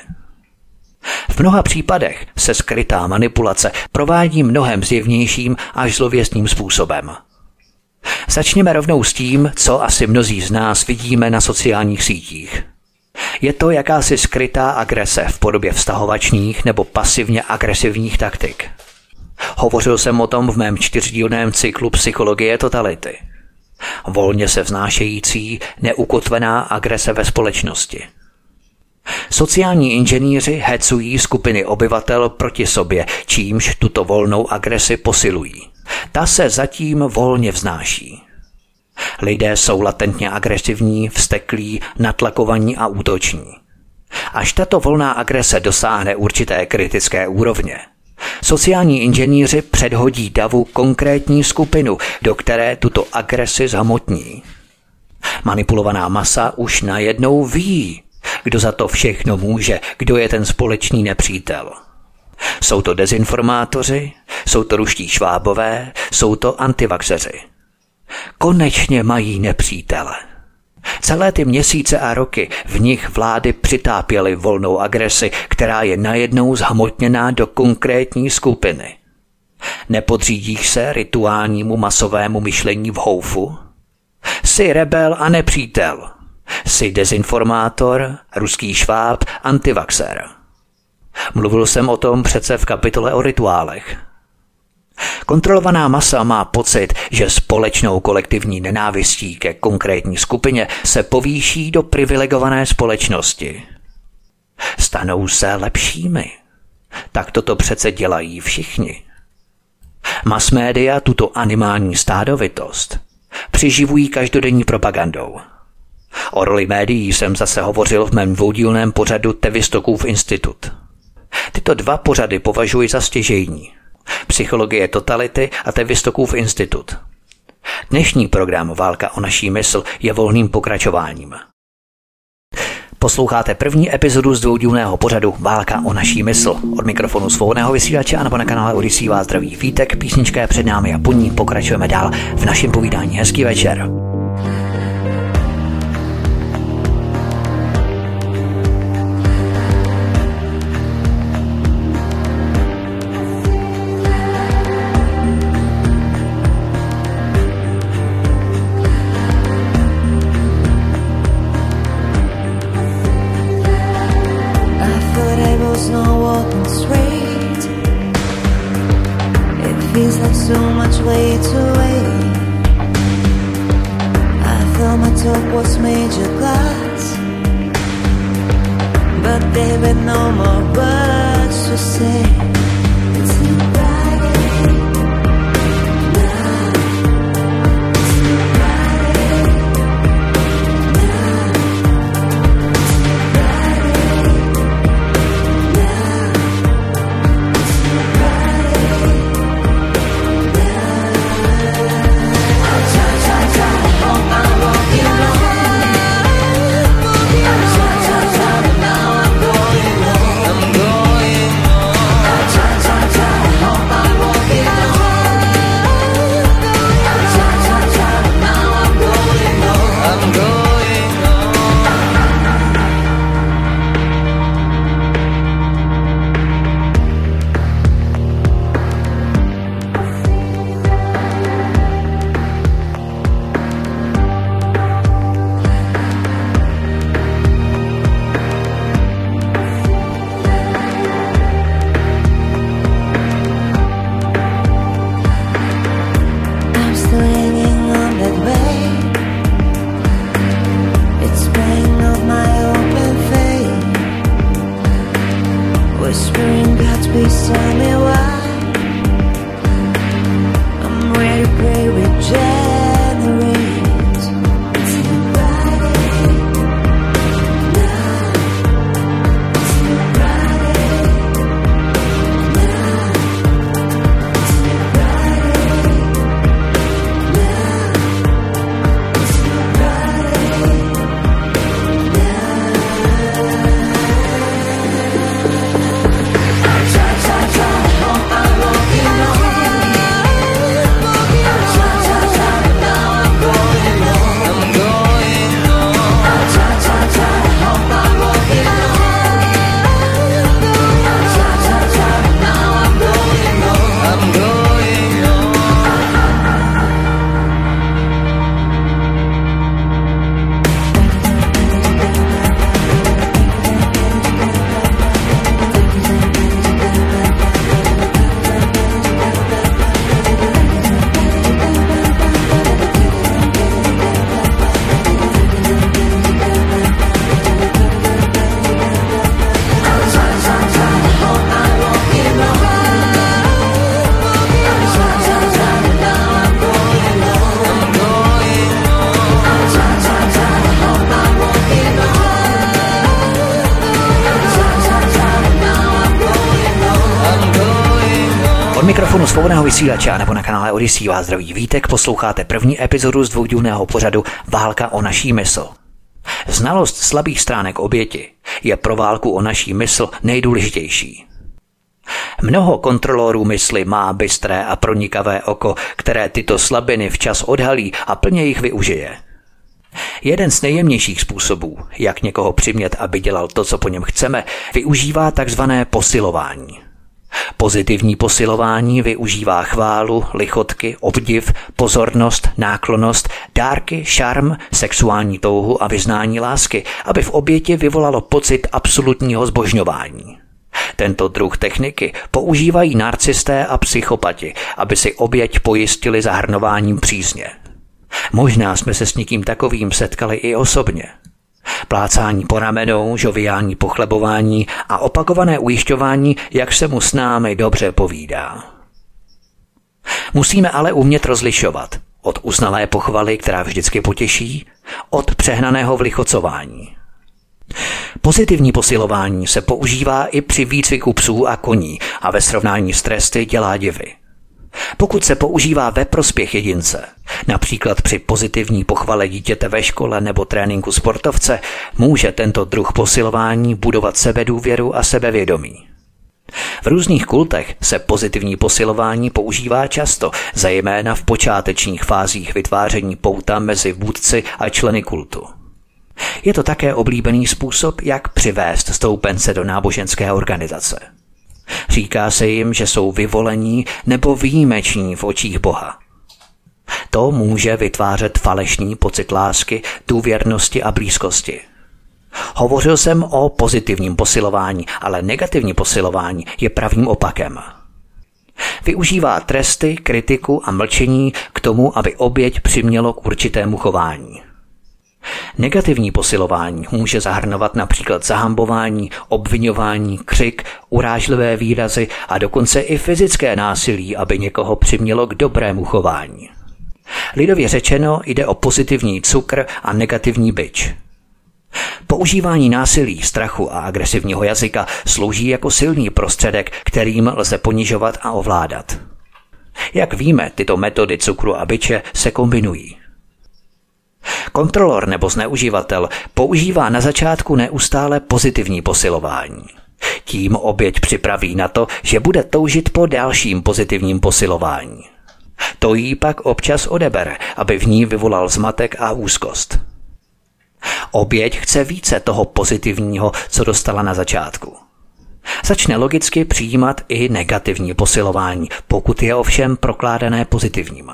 V mnoha případech se skrytá manipulace provádí mnohem zjevnějším až zlověstným způsobem. Začněme rovnou s tím, co asi mnozí z nás vidíme na sociálních sítích. Je to jakási skrytá agrese v podobě vztahovačních nebo pasivně agresivních taktik. Hovořil jsem o tom v mém 4dílném cyklu Psychologie totality. Volně se vznášející, neukotvená agrese ve společnosti. Sociální inženýři hecují skupiny obyvatel proti sobě, čímž tuto volnou agresi posilují. Ta se zatím volně vznáší. Lidé jsou latentně agresivní, vzteklí, natlakovaní a útoční. Až tato volná agrese dosáhne určité kritické úrovně, sociální inženýři předhodí davu konkrétní skupinu, do které tuto agresi zhmotní. Manipulovaná masa už najednou ví, kdo za to všechno může, kdo je ten společný nepřítel. Jsou to dezinformátoři, jsou to ruští švábové, jsou to antivaxeři. Konečně mají nepřítele. Celé ty měsíce a roky v nich vlády přitápěly volnou agresi, která je najednou zhmotněná do konkrétní skupiny. Nepodřídíš se rituálnímu masovému myšlení v houfu? Jsi rebel a nepřítel. Jsi dezinformátor, ruský šváb, antivaxer. Mluvil jsem o tom přece v kapitole o rituálech. Kontrolovaná masa má pocit, že společnou kolektivní nenávistí ke konkrétní skupině se povýší do privilegované společnosti. Stanou se lepšími. Tak toto přece dělají všichni. Masmédia tuto animální stádovitost přiživují každodenní propagandou. O roli médií jsem zase hovořil v mém dvoudílném pořadu Tevistokův institut. Tyto dva pořady považuji za stěžejní. Psychologie totality a Tevistokův institut. Dnešní program Válka o naší mysl je volným pokračováním. Posloucháte první epizodu z dvoudílného pořadu Válka o naší mysl. Od mikrofonu svobodného vysílače a nebo na kanále Odyssey vás zdraví Vítek, písnička je před námi a po ní pokračujeme dál v našem povídání. Hezký večer. Svobodného vysílače nebo na kanále Odyssey vás zdraví Vítek, posloucháte první epizodu z dvoudílného pořadu Válka o naší mysl. Znalost slabých stránek oběti je pro válku o naší mysl nejdůležitější. Mnoho kontrolorů mysli má bystré a pronikavé oko, které tyto slabiny včas odhalí a plně jich využije. Jeden z nejjemnějších způsobů, jak někoho přimět, aby dělal to, co po něm chceme, využívá takzvané posilování. Pozitivní posilování využívá chválu, lichotky, obdiv, pozornost, náklonnost, dárky, šarm, sexuální touhu a vyznání lásky, aby v oběti vyvolalo pocit absolutního zbožňování. Tento druh techniky používají narcisté a psychopati, aby si oběť pojistili zahrnováním přízně. Možná jsme se s někým takovým setkali i osobně. Plácání po ramenou, žoviální pochlebování a opakované ujišťování, jak se mu s námi dobře povídá. Musíme ale umět rozlišovat od uznalé pochvaly, která vždycky potěší, od přehnaného vlichocování. Pozitivní posilování se používá i při výcviku psů a koní a ve srovnání s tresty dělá divy. Pokud se používá ve prospěch jedince, například při pozitivní pochvale dítěte ve škole nebo tréninku sportovce, může tento druh posilování budovat sebedůvěru a sebevědomí. V různých kultech se pozitivní posilování používá často, zejména v počátečních fázích vytváření pouta mezi vůdci a členy kultu. Je to také oblíbený způsob, jak přivést stoupence do náboženské organizace. Říká se jim, že jsou vyvolení nebo výjimeční v očích Boha. To může vytvářet falešný pocit lásky, důvěrnosti a blízkosti. Hovořil jsem o pozitivním posilování, ale negativní posilování je pravým opakem. Využívá tresty, kritiku a mlčení k tomu, aby oběť přimělo k určitému chování. Negativní posilování může zahrnovat například zahambování, obviňování, křik, urážlivé výrazy a dokonce i fyzické násilí, aby někoho přimělo k dobrému chování. Lidově řečeno jde o pozitivní cukr a negativní bič. Používání násilí, strachu a agresivního jazyka slouží jako silný prostředek, kterým lze ponižovat a ovládat. Jak víme, tyto metody cukru a biče se kombinují. Kontrolor nebo zneuživatel používá na začátku neustále pozitivní posilování. Tím oběť připraví na to, že bude toužit po dalším pozitivním posilování. To jí pak občas odebere, aby v ní vyvolal zmatek a úzkost. Oběť chce více toho pozitivního, co dostala na začátku. Začne logicky přijímat i negativní posilování, pokud je ovšem prokládané pozitivním.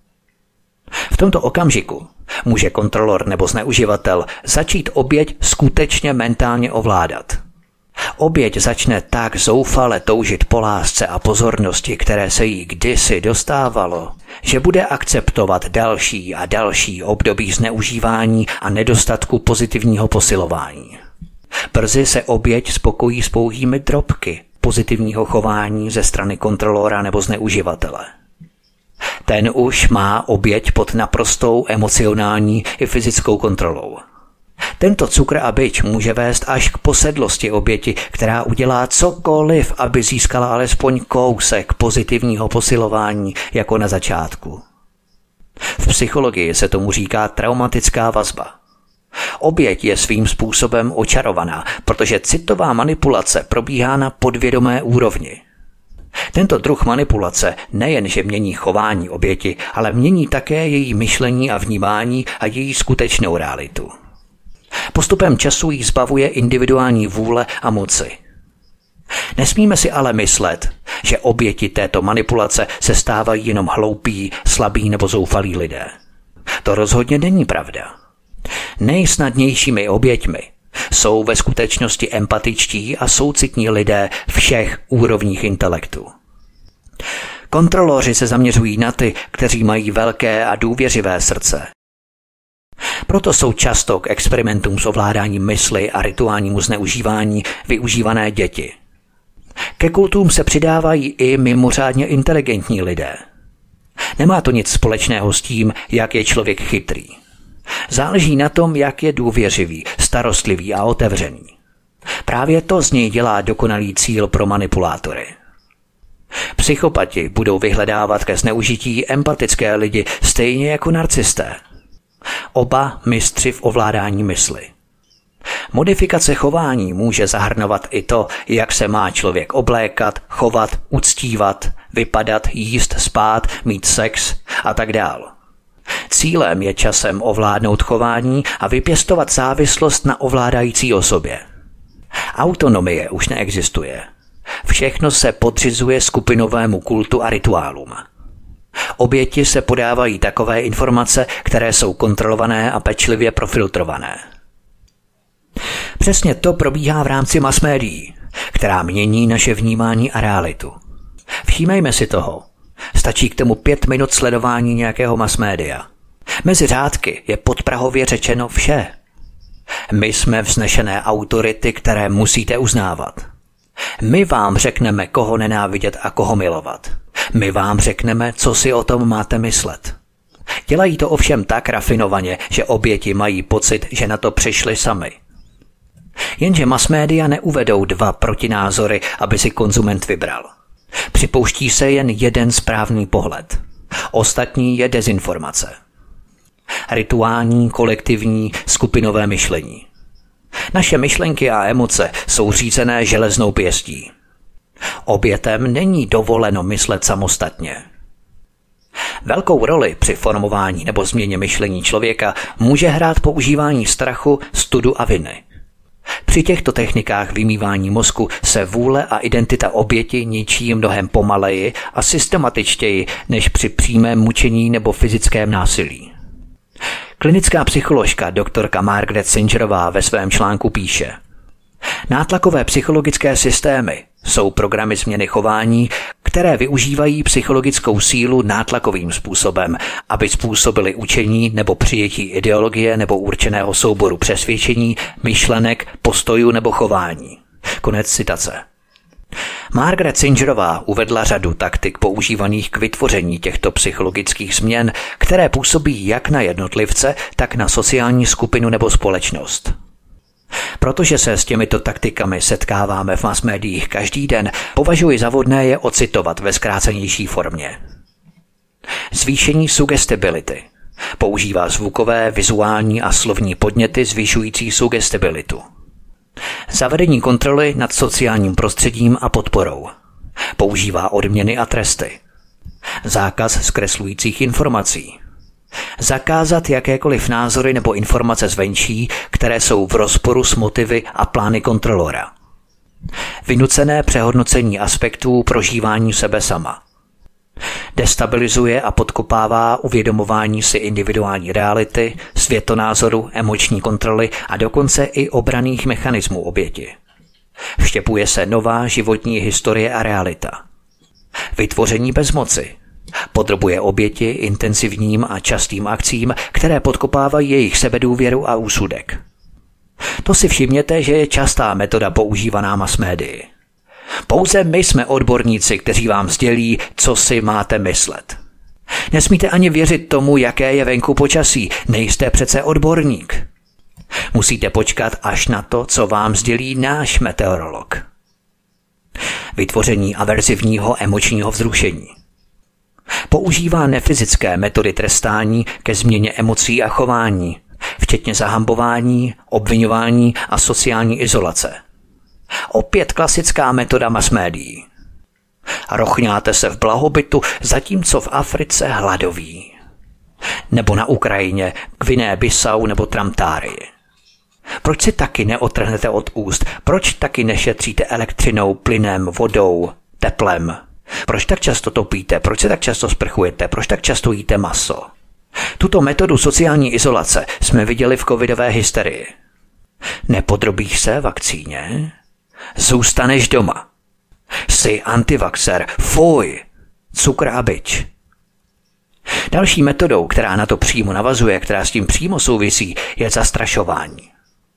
V tomto okamžiku může kontrolor nebo zneuživatel začít oběť skutečně mentálně ovládat. Oběť začne tak zoufale toužit po lásce a pozornosti, které se jí kdysi dostávalo, že bude akceptovat další a další období zneužívání a nedostatku pozitivního posilování. Brzy se oběť spokojí s pouhými drobky pozitivního chování ze strany kontrolora nebo zneuživatele. Ten už má oběť pod naprostou emocionální i fyzickou kontrolou. Tento cukr a bič může vést až k posedlosti oběti, která udělá cokoliv, aby získala alespoň kousek pozitivního posilování jako na začátku. V psychologii se tomu říká traumatická vazba. Oběť je svým způsobem očarovaná, protože citová manipulace probíhá na podvědomé úrovni. Tento druh manipulace nejenže mění chování oběti, ale mění také její myšlení a vnímání a její skutečnou realitu. Postupem času jí zbavuje individuální vůle a moci. Nesmíme si ale myslet, že oběti této manipulace se stávají jenom hloupí, slabí nebo zoufalí lidé. To rozhodně není pravda. Nejsnadnějšími oběťmi jsou ve skutečnosti empatičtí a soucitní lidé všech úrovních intelektu. Kontroloři se zaměřují na ty, kteří mají velké a důvěřivé srdce. Proto jsou často k experimentům s ovládáním mysli a rituálnímu zneužívání využívané děti. Ke kultům se přidávají i mimořádně inteligentní lidé. Nemá to nic společného s tím, jak je člověk chytrý. Záleží na tom, jak je důvěřivý, starostlivý a otevřený. Právě to z něj dělá dokonalý cíl pro manipulátory. Psychopati budou vyhledávat ke zneužití empatické lidi stejně jako narcisté. Oba mistři v ovládání mysli. Modifikace chování může zahrnovat i to, jak se má člověk oblékat, chovat, uctívat, vypadat, jíst, spát, mít sex a tak dál. Cílem je časem ovládnout chování a vypěstovat závislost na ovládající osobě. Autonomie už neexistuje. Všechno se podřizuje skupinovému kultu a rituálům. Oběti se podávají takové informace, které jsou kontrolované a pečlivě profiltrované. Přesně to probíhá v rámci masmédií, která mění naše vnímání a realitu. Všímejme si toho. Stačí k tomu 5 minut sledování nějakého masmédia. Mezi řádky je podprahově řečeno vše. My jsme vznešené autority, které musíte uznávat. My vám řekneme, koho nenávidět a koho milovat. My vám řekneme, co si o tom máte myslet. Dělají to ovšem tak rafinovaně, že oběti mají pocit, že na to přišli sami. Jenže masmédia neuvedou 2 protinázory, aby si konzument vybral. Připouští se jen jeden správný pohled. Ostatní je dezinformace. Rituální, kolektivní, skupinové myšlení. Naše myšlenky a emoce jsou řízené železnou pěstí. Obětem není dovoleno myslet samostatně. Velkou roli při formování nebo změně myšlení člověka může hrát používání strachu, studu a viny. Při těchto technikách vymývání mozku se vůle a identita oběti ničí mnohem pomaleji a systematičtěji než při přímém mučení nebo fyzickém násilí. Klinická psycholožka doktorka Margaret Singerová ve svém článku píše: nátlakové psychologické systémy jsou programy změny chování, které využívají psychologickou sílu nátlakovým způsobem, aby způsobili učení nebo přijetí ideologie nebo určeného souboru přesvědčení, myšlenek, postojů nebo chování. Konec citace. Margaret Singerová uvedla řadu taktik používaných k vytvoření těchto psychologických změn, které působí jak na jednotlivce, tak na sociální skupinu nebo společnost. Protože se s těmito taktikami setkáváme v masmédiích každý den, považuji za vhodné je ocitovat ve zkrácenější formě. Zvýšení sugestibility. Používá zvukové, vizuální a slovní podněty zvyšující sugestibilitu. Zavedení kontroly nad sociálním prostředím a podporou. Používá odměny a tresty. Zákaz zkreslujících informací. Zakázat jakékoliv názory nebo informace zvenčí, které jsou v rozporu s motivy a plány kontrolora. Vynucené přehodnocení aspektů prožívání sebe sama. Destabilizuje a podkopává uvědomování si individuální reality, světonázoru, emoční kontroly a dokonce i obranných mechanismů oběti. Vštěpuje se nová životní historie a realita. Vytvoření bezmoci. Podrobuje oběti intenzivním a častým akcím, které podkopávají jejich sebedůvěru a úsudek. To si všimněte, že je častá metoda používaná masmédii. Pouze my jsme odborníci, kteří vám sdělí, co si máte myslet. Nesmíte ani věřit tomu, jaké je venku počasí, nejste přece odborník. Musíte počkat až na to, co vám sdělí náš meteorolog. Vytvoření averzivního emočního vzrušení. Používá nefyzické metody trestání ke změně emocí a chování, včetně zahambování, obviňování a sociální izolace. Opět klasická metoda masmédií. Rochňáte se v blahobytu, zatímco v Africe hladoví. Nebo na Ukrajině, Guinea-Bissau nebo Tramtárii. Proč si taky neotrhnete od úst? Proč taky nešetříte elektřinou, plynem, vodou, teplem? Proč tak často topíte? Proč se tak často sprchujete? Proč tak často jíte maso? Tuto metodu sociální izolace jsme viděli v covidové hysterii. Nepodrobíš se vakcíně? Zůstaneš doma. Jsi antivaxer. Fuj! Cukr a bič. Další metodou, která na to přímo navazuje, která s tím přímo souvisí, je zastrašování.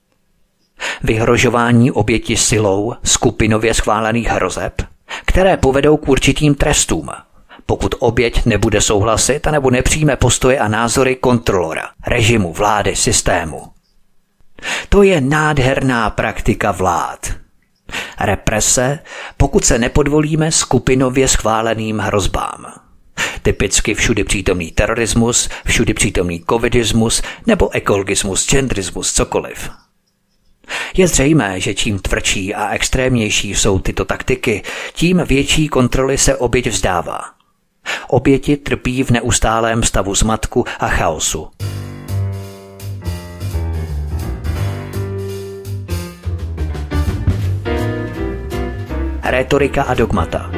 Vyhrožování oběti silou skupinově schválených hrozeb, které povedou k určitým trestům, pokud oběť nebude souhlasit a nebo nepřijme postoje a názory kontrolora, režimu, vlády, systému. To je nádherná praktika vlád. Represe, pokud se nepodvolíme skupinově schváleným hrozbám. Typicky všudy přítomný terorismus, všudy přítomný covidismus nebo ekologismus, genderismus, cokoliv. Je zřejmé, že čím tvrdší a extrémnější jsou tyto taktiky, tím větší kontroly se oběť vzdává. Oběti trpí v neustálém stavu zmatku a chaosu. Rétorika a dogmata.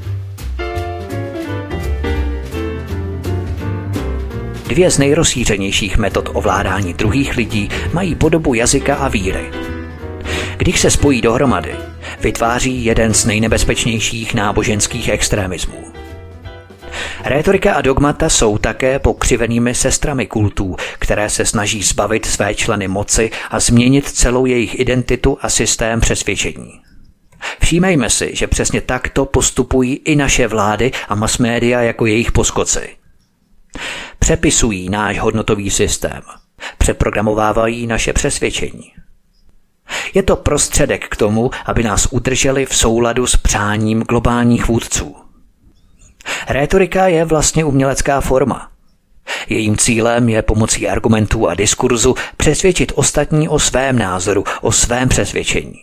Dvě z nejrozšířenějších metod ovládání druhých lidí mají podobu jazyka a víry. Když se spojí dohromady, vytváří jeden z nejnebezpečnějších náboženských extremismů. Rétorika a dogmata jsou také pokřivenými sestrami kultů, které se snaží zbavit své členy moci a změnit celou jejich identitu a systém přesvědčení. Všímejme si, že přesně takto postupují i naše vlády a masmédia jako jejich poskoci. Přepisují náš hodnotový systém, přeprogramovávají naše přesvědčení. Je to prostředek k tomu, aby nás udrželi v souladu s přáním globálních vůdců. Rétorika je vlastně umělecká forma. Jejím cílem je pomocí argumentů a diskurzu přesvědčit ostatní o svém názoru, o svém přesvědčení.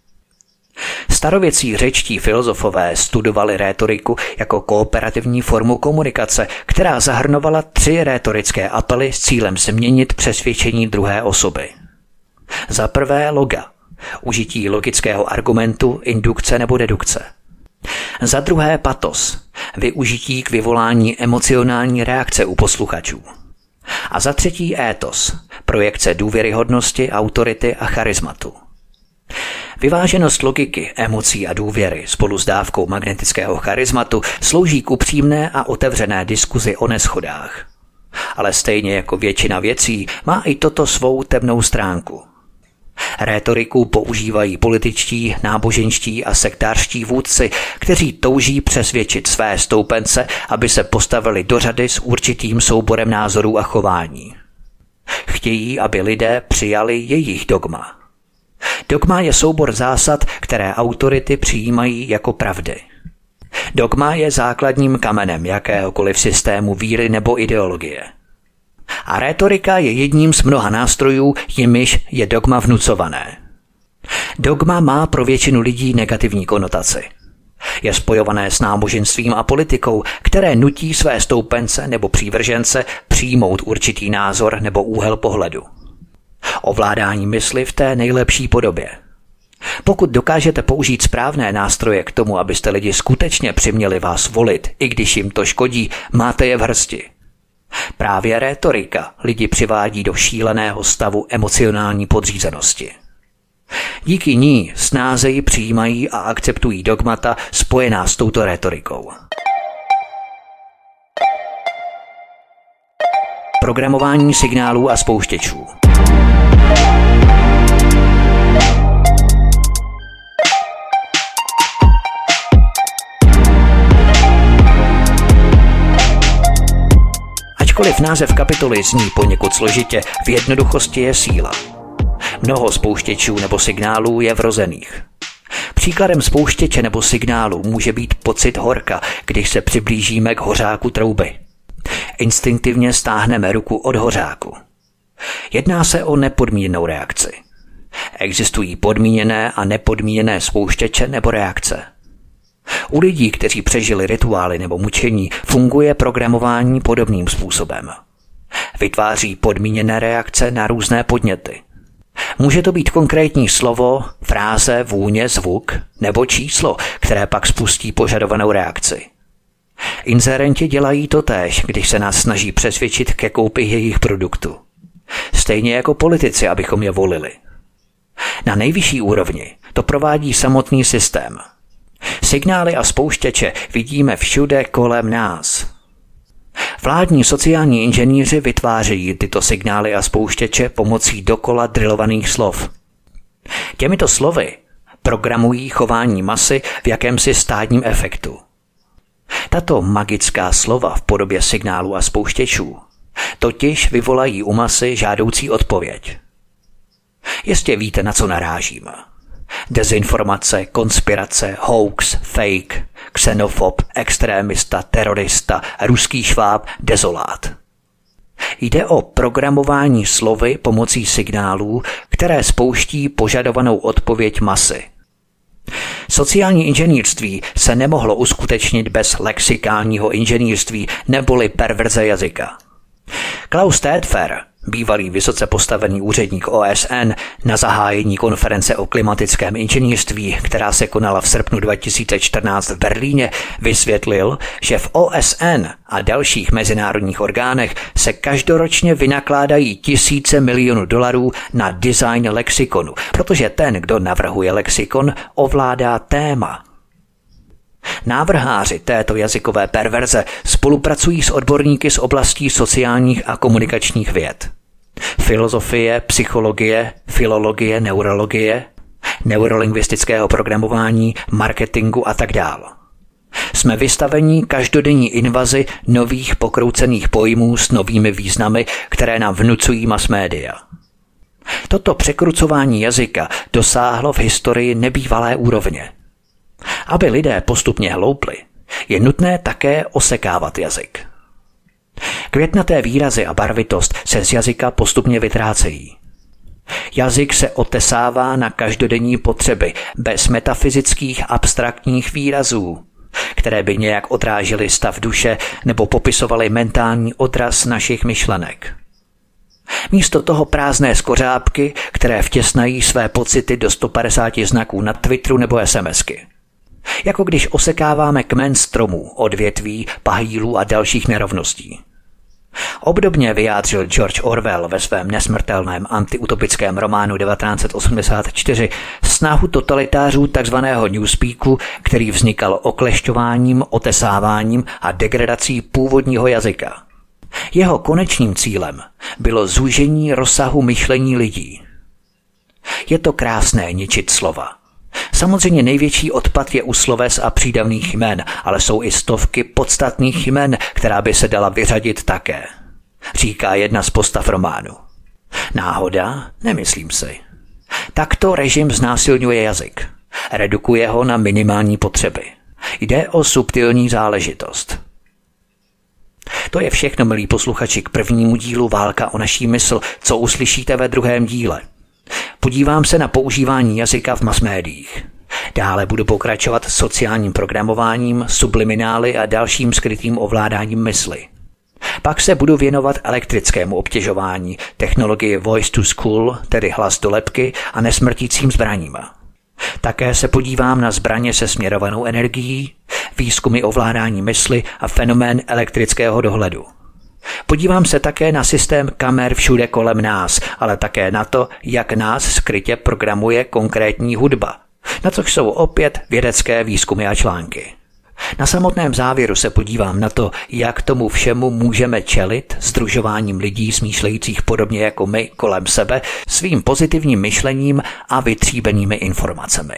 Starověcí řečtí filozofové studovali rétoriku jako kooperativní formu komunikace, která zahrnovala 3 rétorické apely s cílem změnit přesvědčení druhé osoby. Za prvé loga, užití logického argumentu, indukce nebo dedukce. Za druhé patos, využití k vyvolání emocionální reakce u posluchačů. A za třetí étos, projekce důvěryhodnosti, autority a charizmatu. Vyváženost logiky, emocí a důvěry spolu s dávkou magnetického charizmatu slouží k upřímné a otevřené diskuzi o neshodách. Ale stejně jako většina věcí má i toto svou temnou stránku. Rétoriku používají političtí, náboženští a sektářští vůdci, kteří touží přesvědčit své stoupence, aby se postavili do řady s určitým souborem názorů a chování. Chtějí, aby lidé přijali jejich dogma. Dogma je soubor zásad, které autority přijímají jako pravdy. Dogma je základním kamenem jakéhokoliv systému víry nebo ideologie. A rétorika je jedním z mnoha nástrojů, jimiž je dogma vnucované. Dogma má pro většinu lidí negativní konotaci. Je spojované s náboženstvím a politikou, které nutí své stoupence nebo přívržence přijmout určitý názor nebo úhel pohledu. Ovládání mysli v té nejlepší podobě. Pokud dokážete použít správné nástroje k tomu, abyste lidi skutečně přiměli vás volit, i když jim to škodí, máte je v hrsti. Právě rétorika lidi přivádí do šíleného stavu emocionální podřízenosti. Díky ní snázeji přijímají a akceptují dogmata spojená s touto rétorikou. Programování signálů a spouštěčů. Ačkoliv název kapitoly zní poněkud složitě, v jednoduchosti je síla. Mnoho spouštěčů nebo signálů je vrozených. Příkladem spouštěče nebo signálu může být pocit horka, když se přiblížíme k hořáku trouby. Instinktivně stáhneme ruku od hořáku. Jedná se o nepodmíněnou reakci. Existují podmíněné a nepodmíněné spouštěče nebo reakce. U lidí, kteří přežili rituály nebo mučení, funguje programování podobným způsobem. Vytváří podmíněné reakce na různé podněty. Může to být konkrétní slovo, fráze, vůně, zvuk nebo číslo, které pak spustí požadovanou reakci. Inzerenti dělají to též, když se nás snaží přesvědčit ke koupi jejich produktu. Stejně jako politici, abychom je volili. Na nejvyšší úrovni to provádí samotný systém. Signály a spouštěče vidíme všude kolem nás. Vládní sociální inženýři vytvářejí tyto signály a spouštěče pomocí dokola drilovaných slov. Těmito slovy programují chování masy v jakémsi stádním efektu. Tato magická slova v podobě signálu a spouštěčů totiž vyvolají u masy žádoucí odpověď. Jistě víte, na co narážím. Dezinformace, konspirace, hoax, fake, xenofob, extrémista, terorista, ruský šváb, dezolát. Jde o programování slovy pomocí signálů, které spouští požadovanou odpověď masy. Sociální inženýrství se nemohlo uskutečnit bez lexikálního inženýrství neboli perverze jazyka. Klaus Staedtler, bývalý vysoce postavený úředník OSN, na zahájení konference o klimatickém inženýrství, která se konala v srpnu 2014 v Berlíně, vysvětlil, že v OSN a dalších mezinárodních orgánech se každoročně vynakládají tisíce milionů dolarů na design lexikonu, protože ten, kdo navrhuje lexikon, ovládá téma. Návrháři této jazykové perverze spolupracují s odborníky z oblastí sociálních a komunikačních věd. Filozofie, psychologie, filologie, neurologie, neurolingvistického programování, marketingu a tak dále. Jsme vystaveni každodenní invazi nových pokroucených pojmů s novými významy, které nám vnucují masmédia. Toto překrucování jazyka dosáhlo v historii nebývalé úrovně. Aby lidé postupně hloupli, je nutné také osekávat jazyk. Květnaté výrazy a barvitost se z jazyka postupně vytrácejí. Jazyk se otesává na každodenní potřeby bez metafyzických abstraktních výrazů, které by nějak odrážely stav duše nebo popisovaly mentální odraz našich myšlenek. Místo toho prázdné skořápky, které vtěsnají své pocity do 150 znaků na Twitteru nebo SMSky. Jako když osekáváme kmen stromů, odvětví, pahýlů a dalších nerovností. Obdobně vyjádřil George Orwell ve svém nesmrtelném antiutopickém románu 1984 snahu totalitářů tzv. Newspeaku, který vznikal oklešťováním, otesáváním a degradací původního jazyka. Jeho konečným cílem bylo zúžení rozsahu myšlení lidí. Je to krásné ničit slova. Samozřejmě největší odpad je u sloves a přídavných jmen, ale jsou i stovky podstatných jmen, která by se dala vyřadit také, říká jedna z postav románu. Náhoda? Nemyslím si. Takto režim znásilňuje jazyk. Redukuje ho na minimální potřeby. Jde o subtilní záležitost. To je všechno, milí posluchači, k prvnímu dílu Válka o naší mysl, co uslyšíte ve druhém díle. Podívám se na používání jazyka v masmédiích. Dále budu pokračovat sociálním programováním, subliminály a dalším skrytým ovládáním mysli. Pak se budu věnovat elektrickému obtěžování, technologii voice to school, tedy hlas do lebky, a nesmrtícím zbraním. Také se podívám na zbraně se směrovanou energií, výzkumy ovládání mysli a fenomén elektrického dohledu. Podívám se také na systém kamer všude kolem nás, ale také na to, jak nás skrytě programuje konkrétní hudba, na což jsou opět vědecké výzkumy a články. Na samotném závěru se podívám na to, jak tomu všemu můžeme čelit sdružováním lidí smýšlejících podobně jako my kolem sebe, svým pozitivním myšlením a vytříbenými informacemi.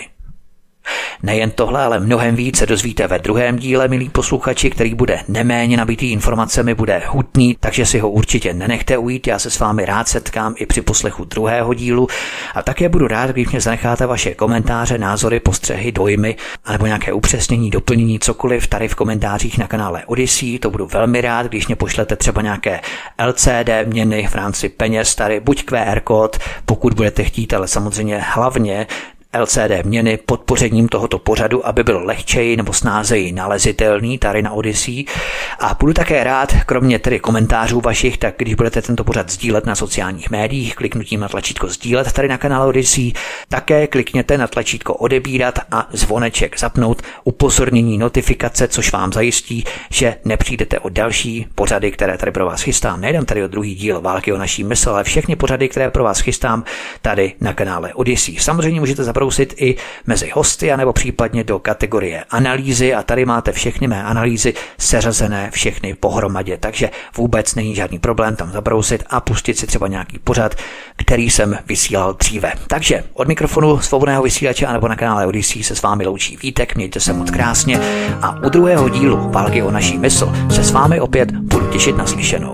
Nejen tohle, ale mnohem více dozvíte ve druhém díle, milí posluchači, který bude neméně nabitý informacemi, bude hutný, takže si ho určitě nenechte ujít. Já se s vámi rád setkám i při poslechu druhého dílu a také budu rád, když mě zanecháte vaše komentáře, názory, postřehy, dojmy anebo nějaké upřesnění, doplnění, cokoliv tady v komentářích na kanále Odyssey. To budu velmi rád, když mě pošlete třeba nějaké LCD měny v rámci peněz, tady buď QR kód, pokud budete chtít, ale samozřejmě hlavně LCD měny podpořením tohoto pořadu, aby byl lehčeji nebo snázeji nalezitelný tady na Odyssey. A budu také rád, kromě tedy komentářů vašich, tak když budete tento pořad sdílet na sociálních médiích, kliknutím na tlačítko sdílet tady na kanále Odyssey, také klikněte na tlačítko odebírat a zvoneček zapnout, upozornění, notifikace, což vám zajistí, že nepřijdete o další pořady, které tady pro vás chystám. Nejdem tady o druhý díl Války o naší mysl, ale všechny pořady, které pro vás chystám tady na kanále Odyssey. Samozřejmě můžete zabrousit i mezi hosty, anebo případně do kategorie analýzy a tady máte všechny mé analýzy seřazené všechny pohromadě, takže vůbec není žádný problém tam zabrousit a pustit si třeba nějaký pořad, který jsem vysílal dříve. Takže od mikrofonu svobodného vysílače anebo na kanále Odyssey se s vámi loučí Vítek, mějte se moc krásně a u druhého dílu Války o naší mysl se s vámi opět budu těšit na slyšenou.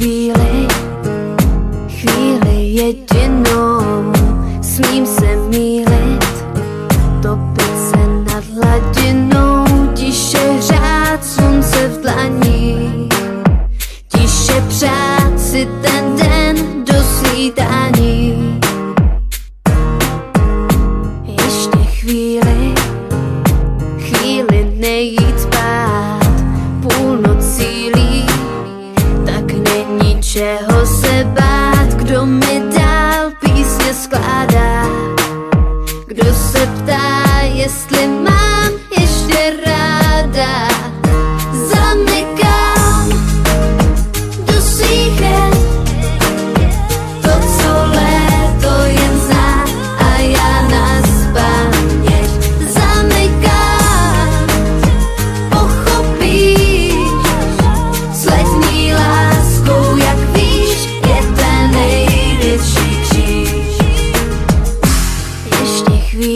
chvíli jedinou, smím se mýlit, topit se nad hladinou, tiše hřát slunce v dlaní, tiše přát si ten den do svítání. Ještě chvíli nejít spát, půlnoc cílí, tak není čeho se bát. Kdo mi dál písně skládá, kdo se ptá, jestli mám ještě ráda. Zamykám do svých vět to, co léto jen zná, a já na spaměť zamykám. Pochopíš s letní láskou, jak víš, je ten největší kříž. Ještě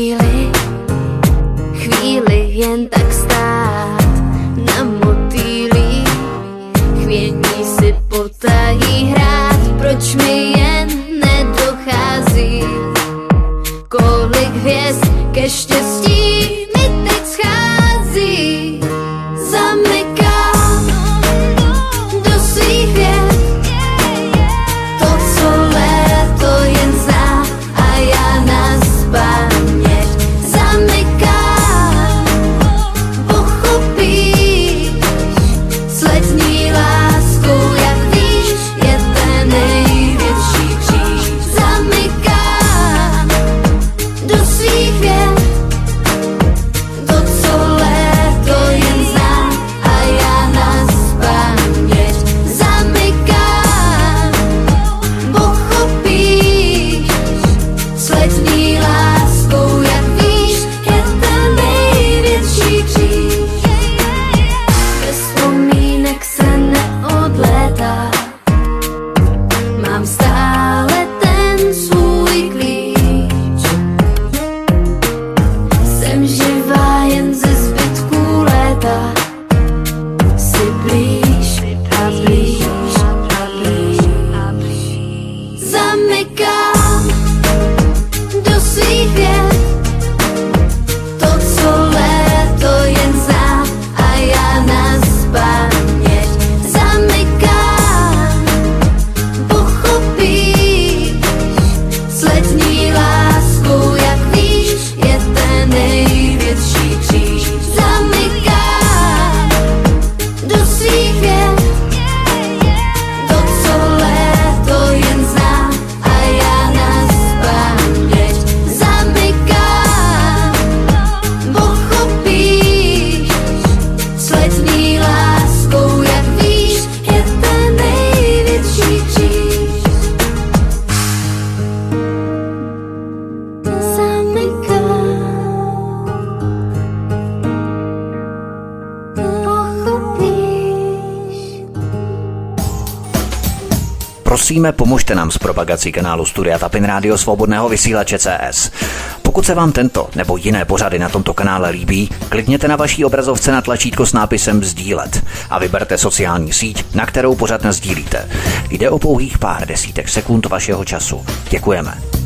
chvíli jen tak stát na motýlí, chvění si potají hrát. Proč mi jen nedochází, kolik hvězd ke štěstí mi teď schází. Zamykám do svých vět to, co léto jen zná, a já na spaměť zamykám. Pochopíš s letní láskou, jak víš, je ten největší kříž. Zamykám do svých vět to, co léto jen zná, a já na spaměť zamykám. Pochopíš s letní láskou, jak víš, je ten největší kříž. Bez vzpomínek se neodlétá, mám stále ten svůj klíč. Jsem živá jen ze zbytků léta, si blíž a blíž a blíž a blíž. Zamykám do svých vět to, co léto jen zná, a já na spaměť zamykám. Pochopíš s letní láskou, jak víš, je ten největší kříž. Zamykám do svých vět to, co léto jen zná, a já na spaměť zamykám. Pochopíš s letní láskou, jak víš, je ten největší kříž. Prosíme, pomožte nám s propagací kanálu Studia Tapin Rádio Svobodného vysílače CS. Pokud se vám tento nebo jiné pořady na tomto kanále líbí, klikněte na vaší obrazovce na tlačítko s nápisem sdílet a vyberte sociální síť, na kterou pořad nasdílíte. Jde o pouhých pár desítek sekund vašeho času. Děkujeme.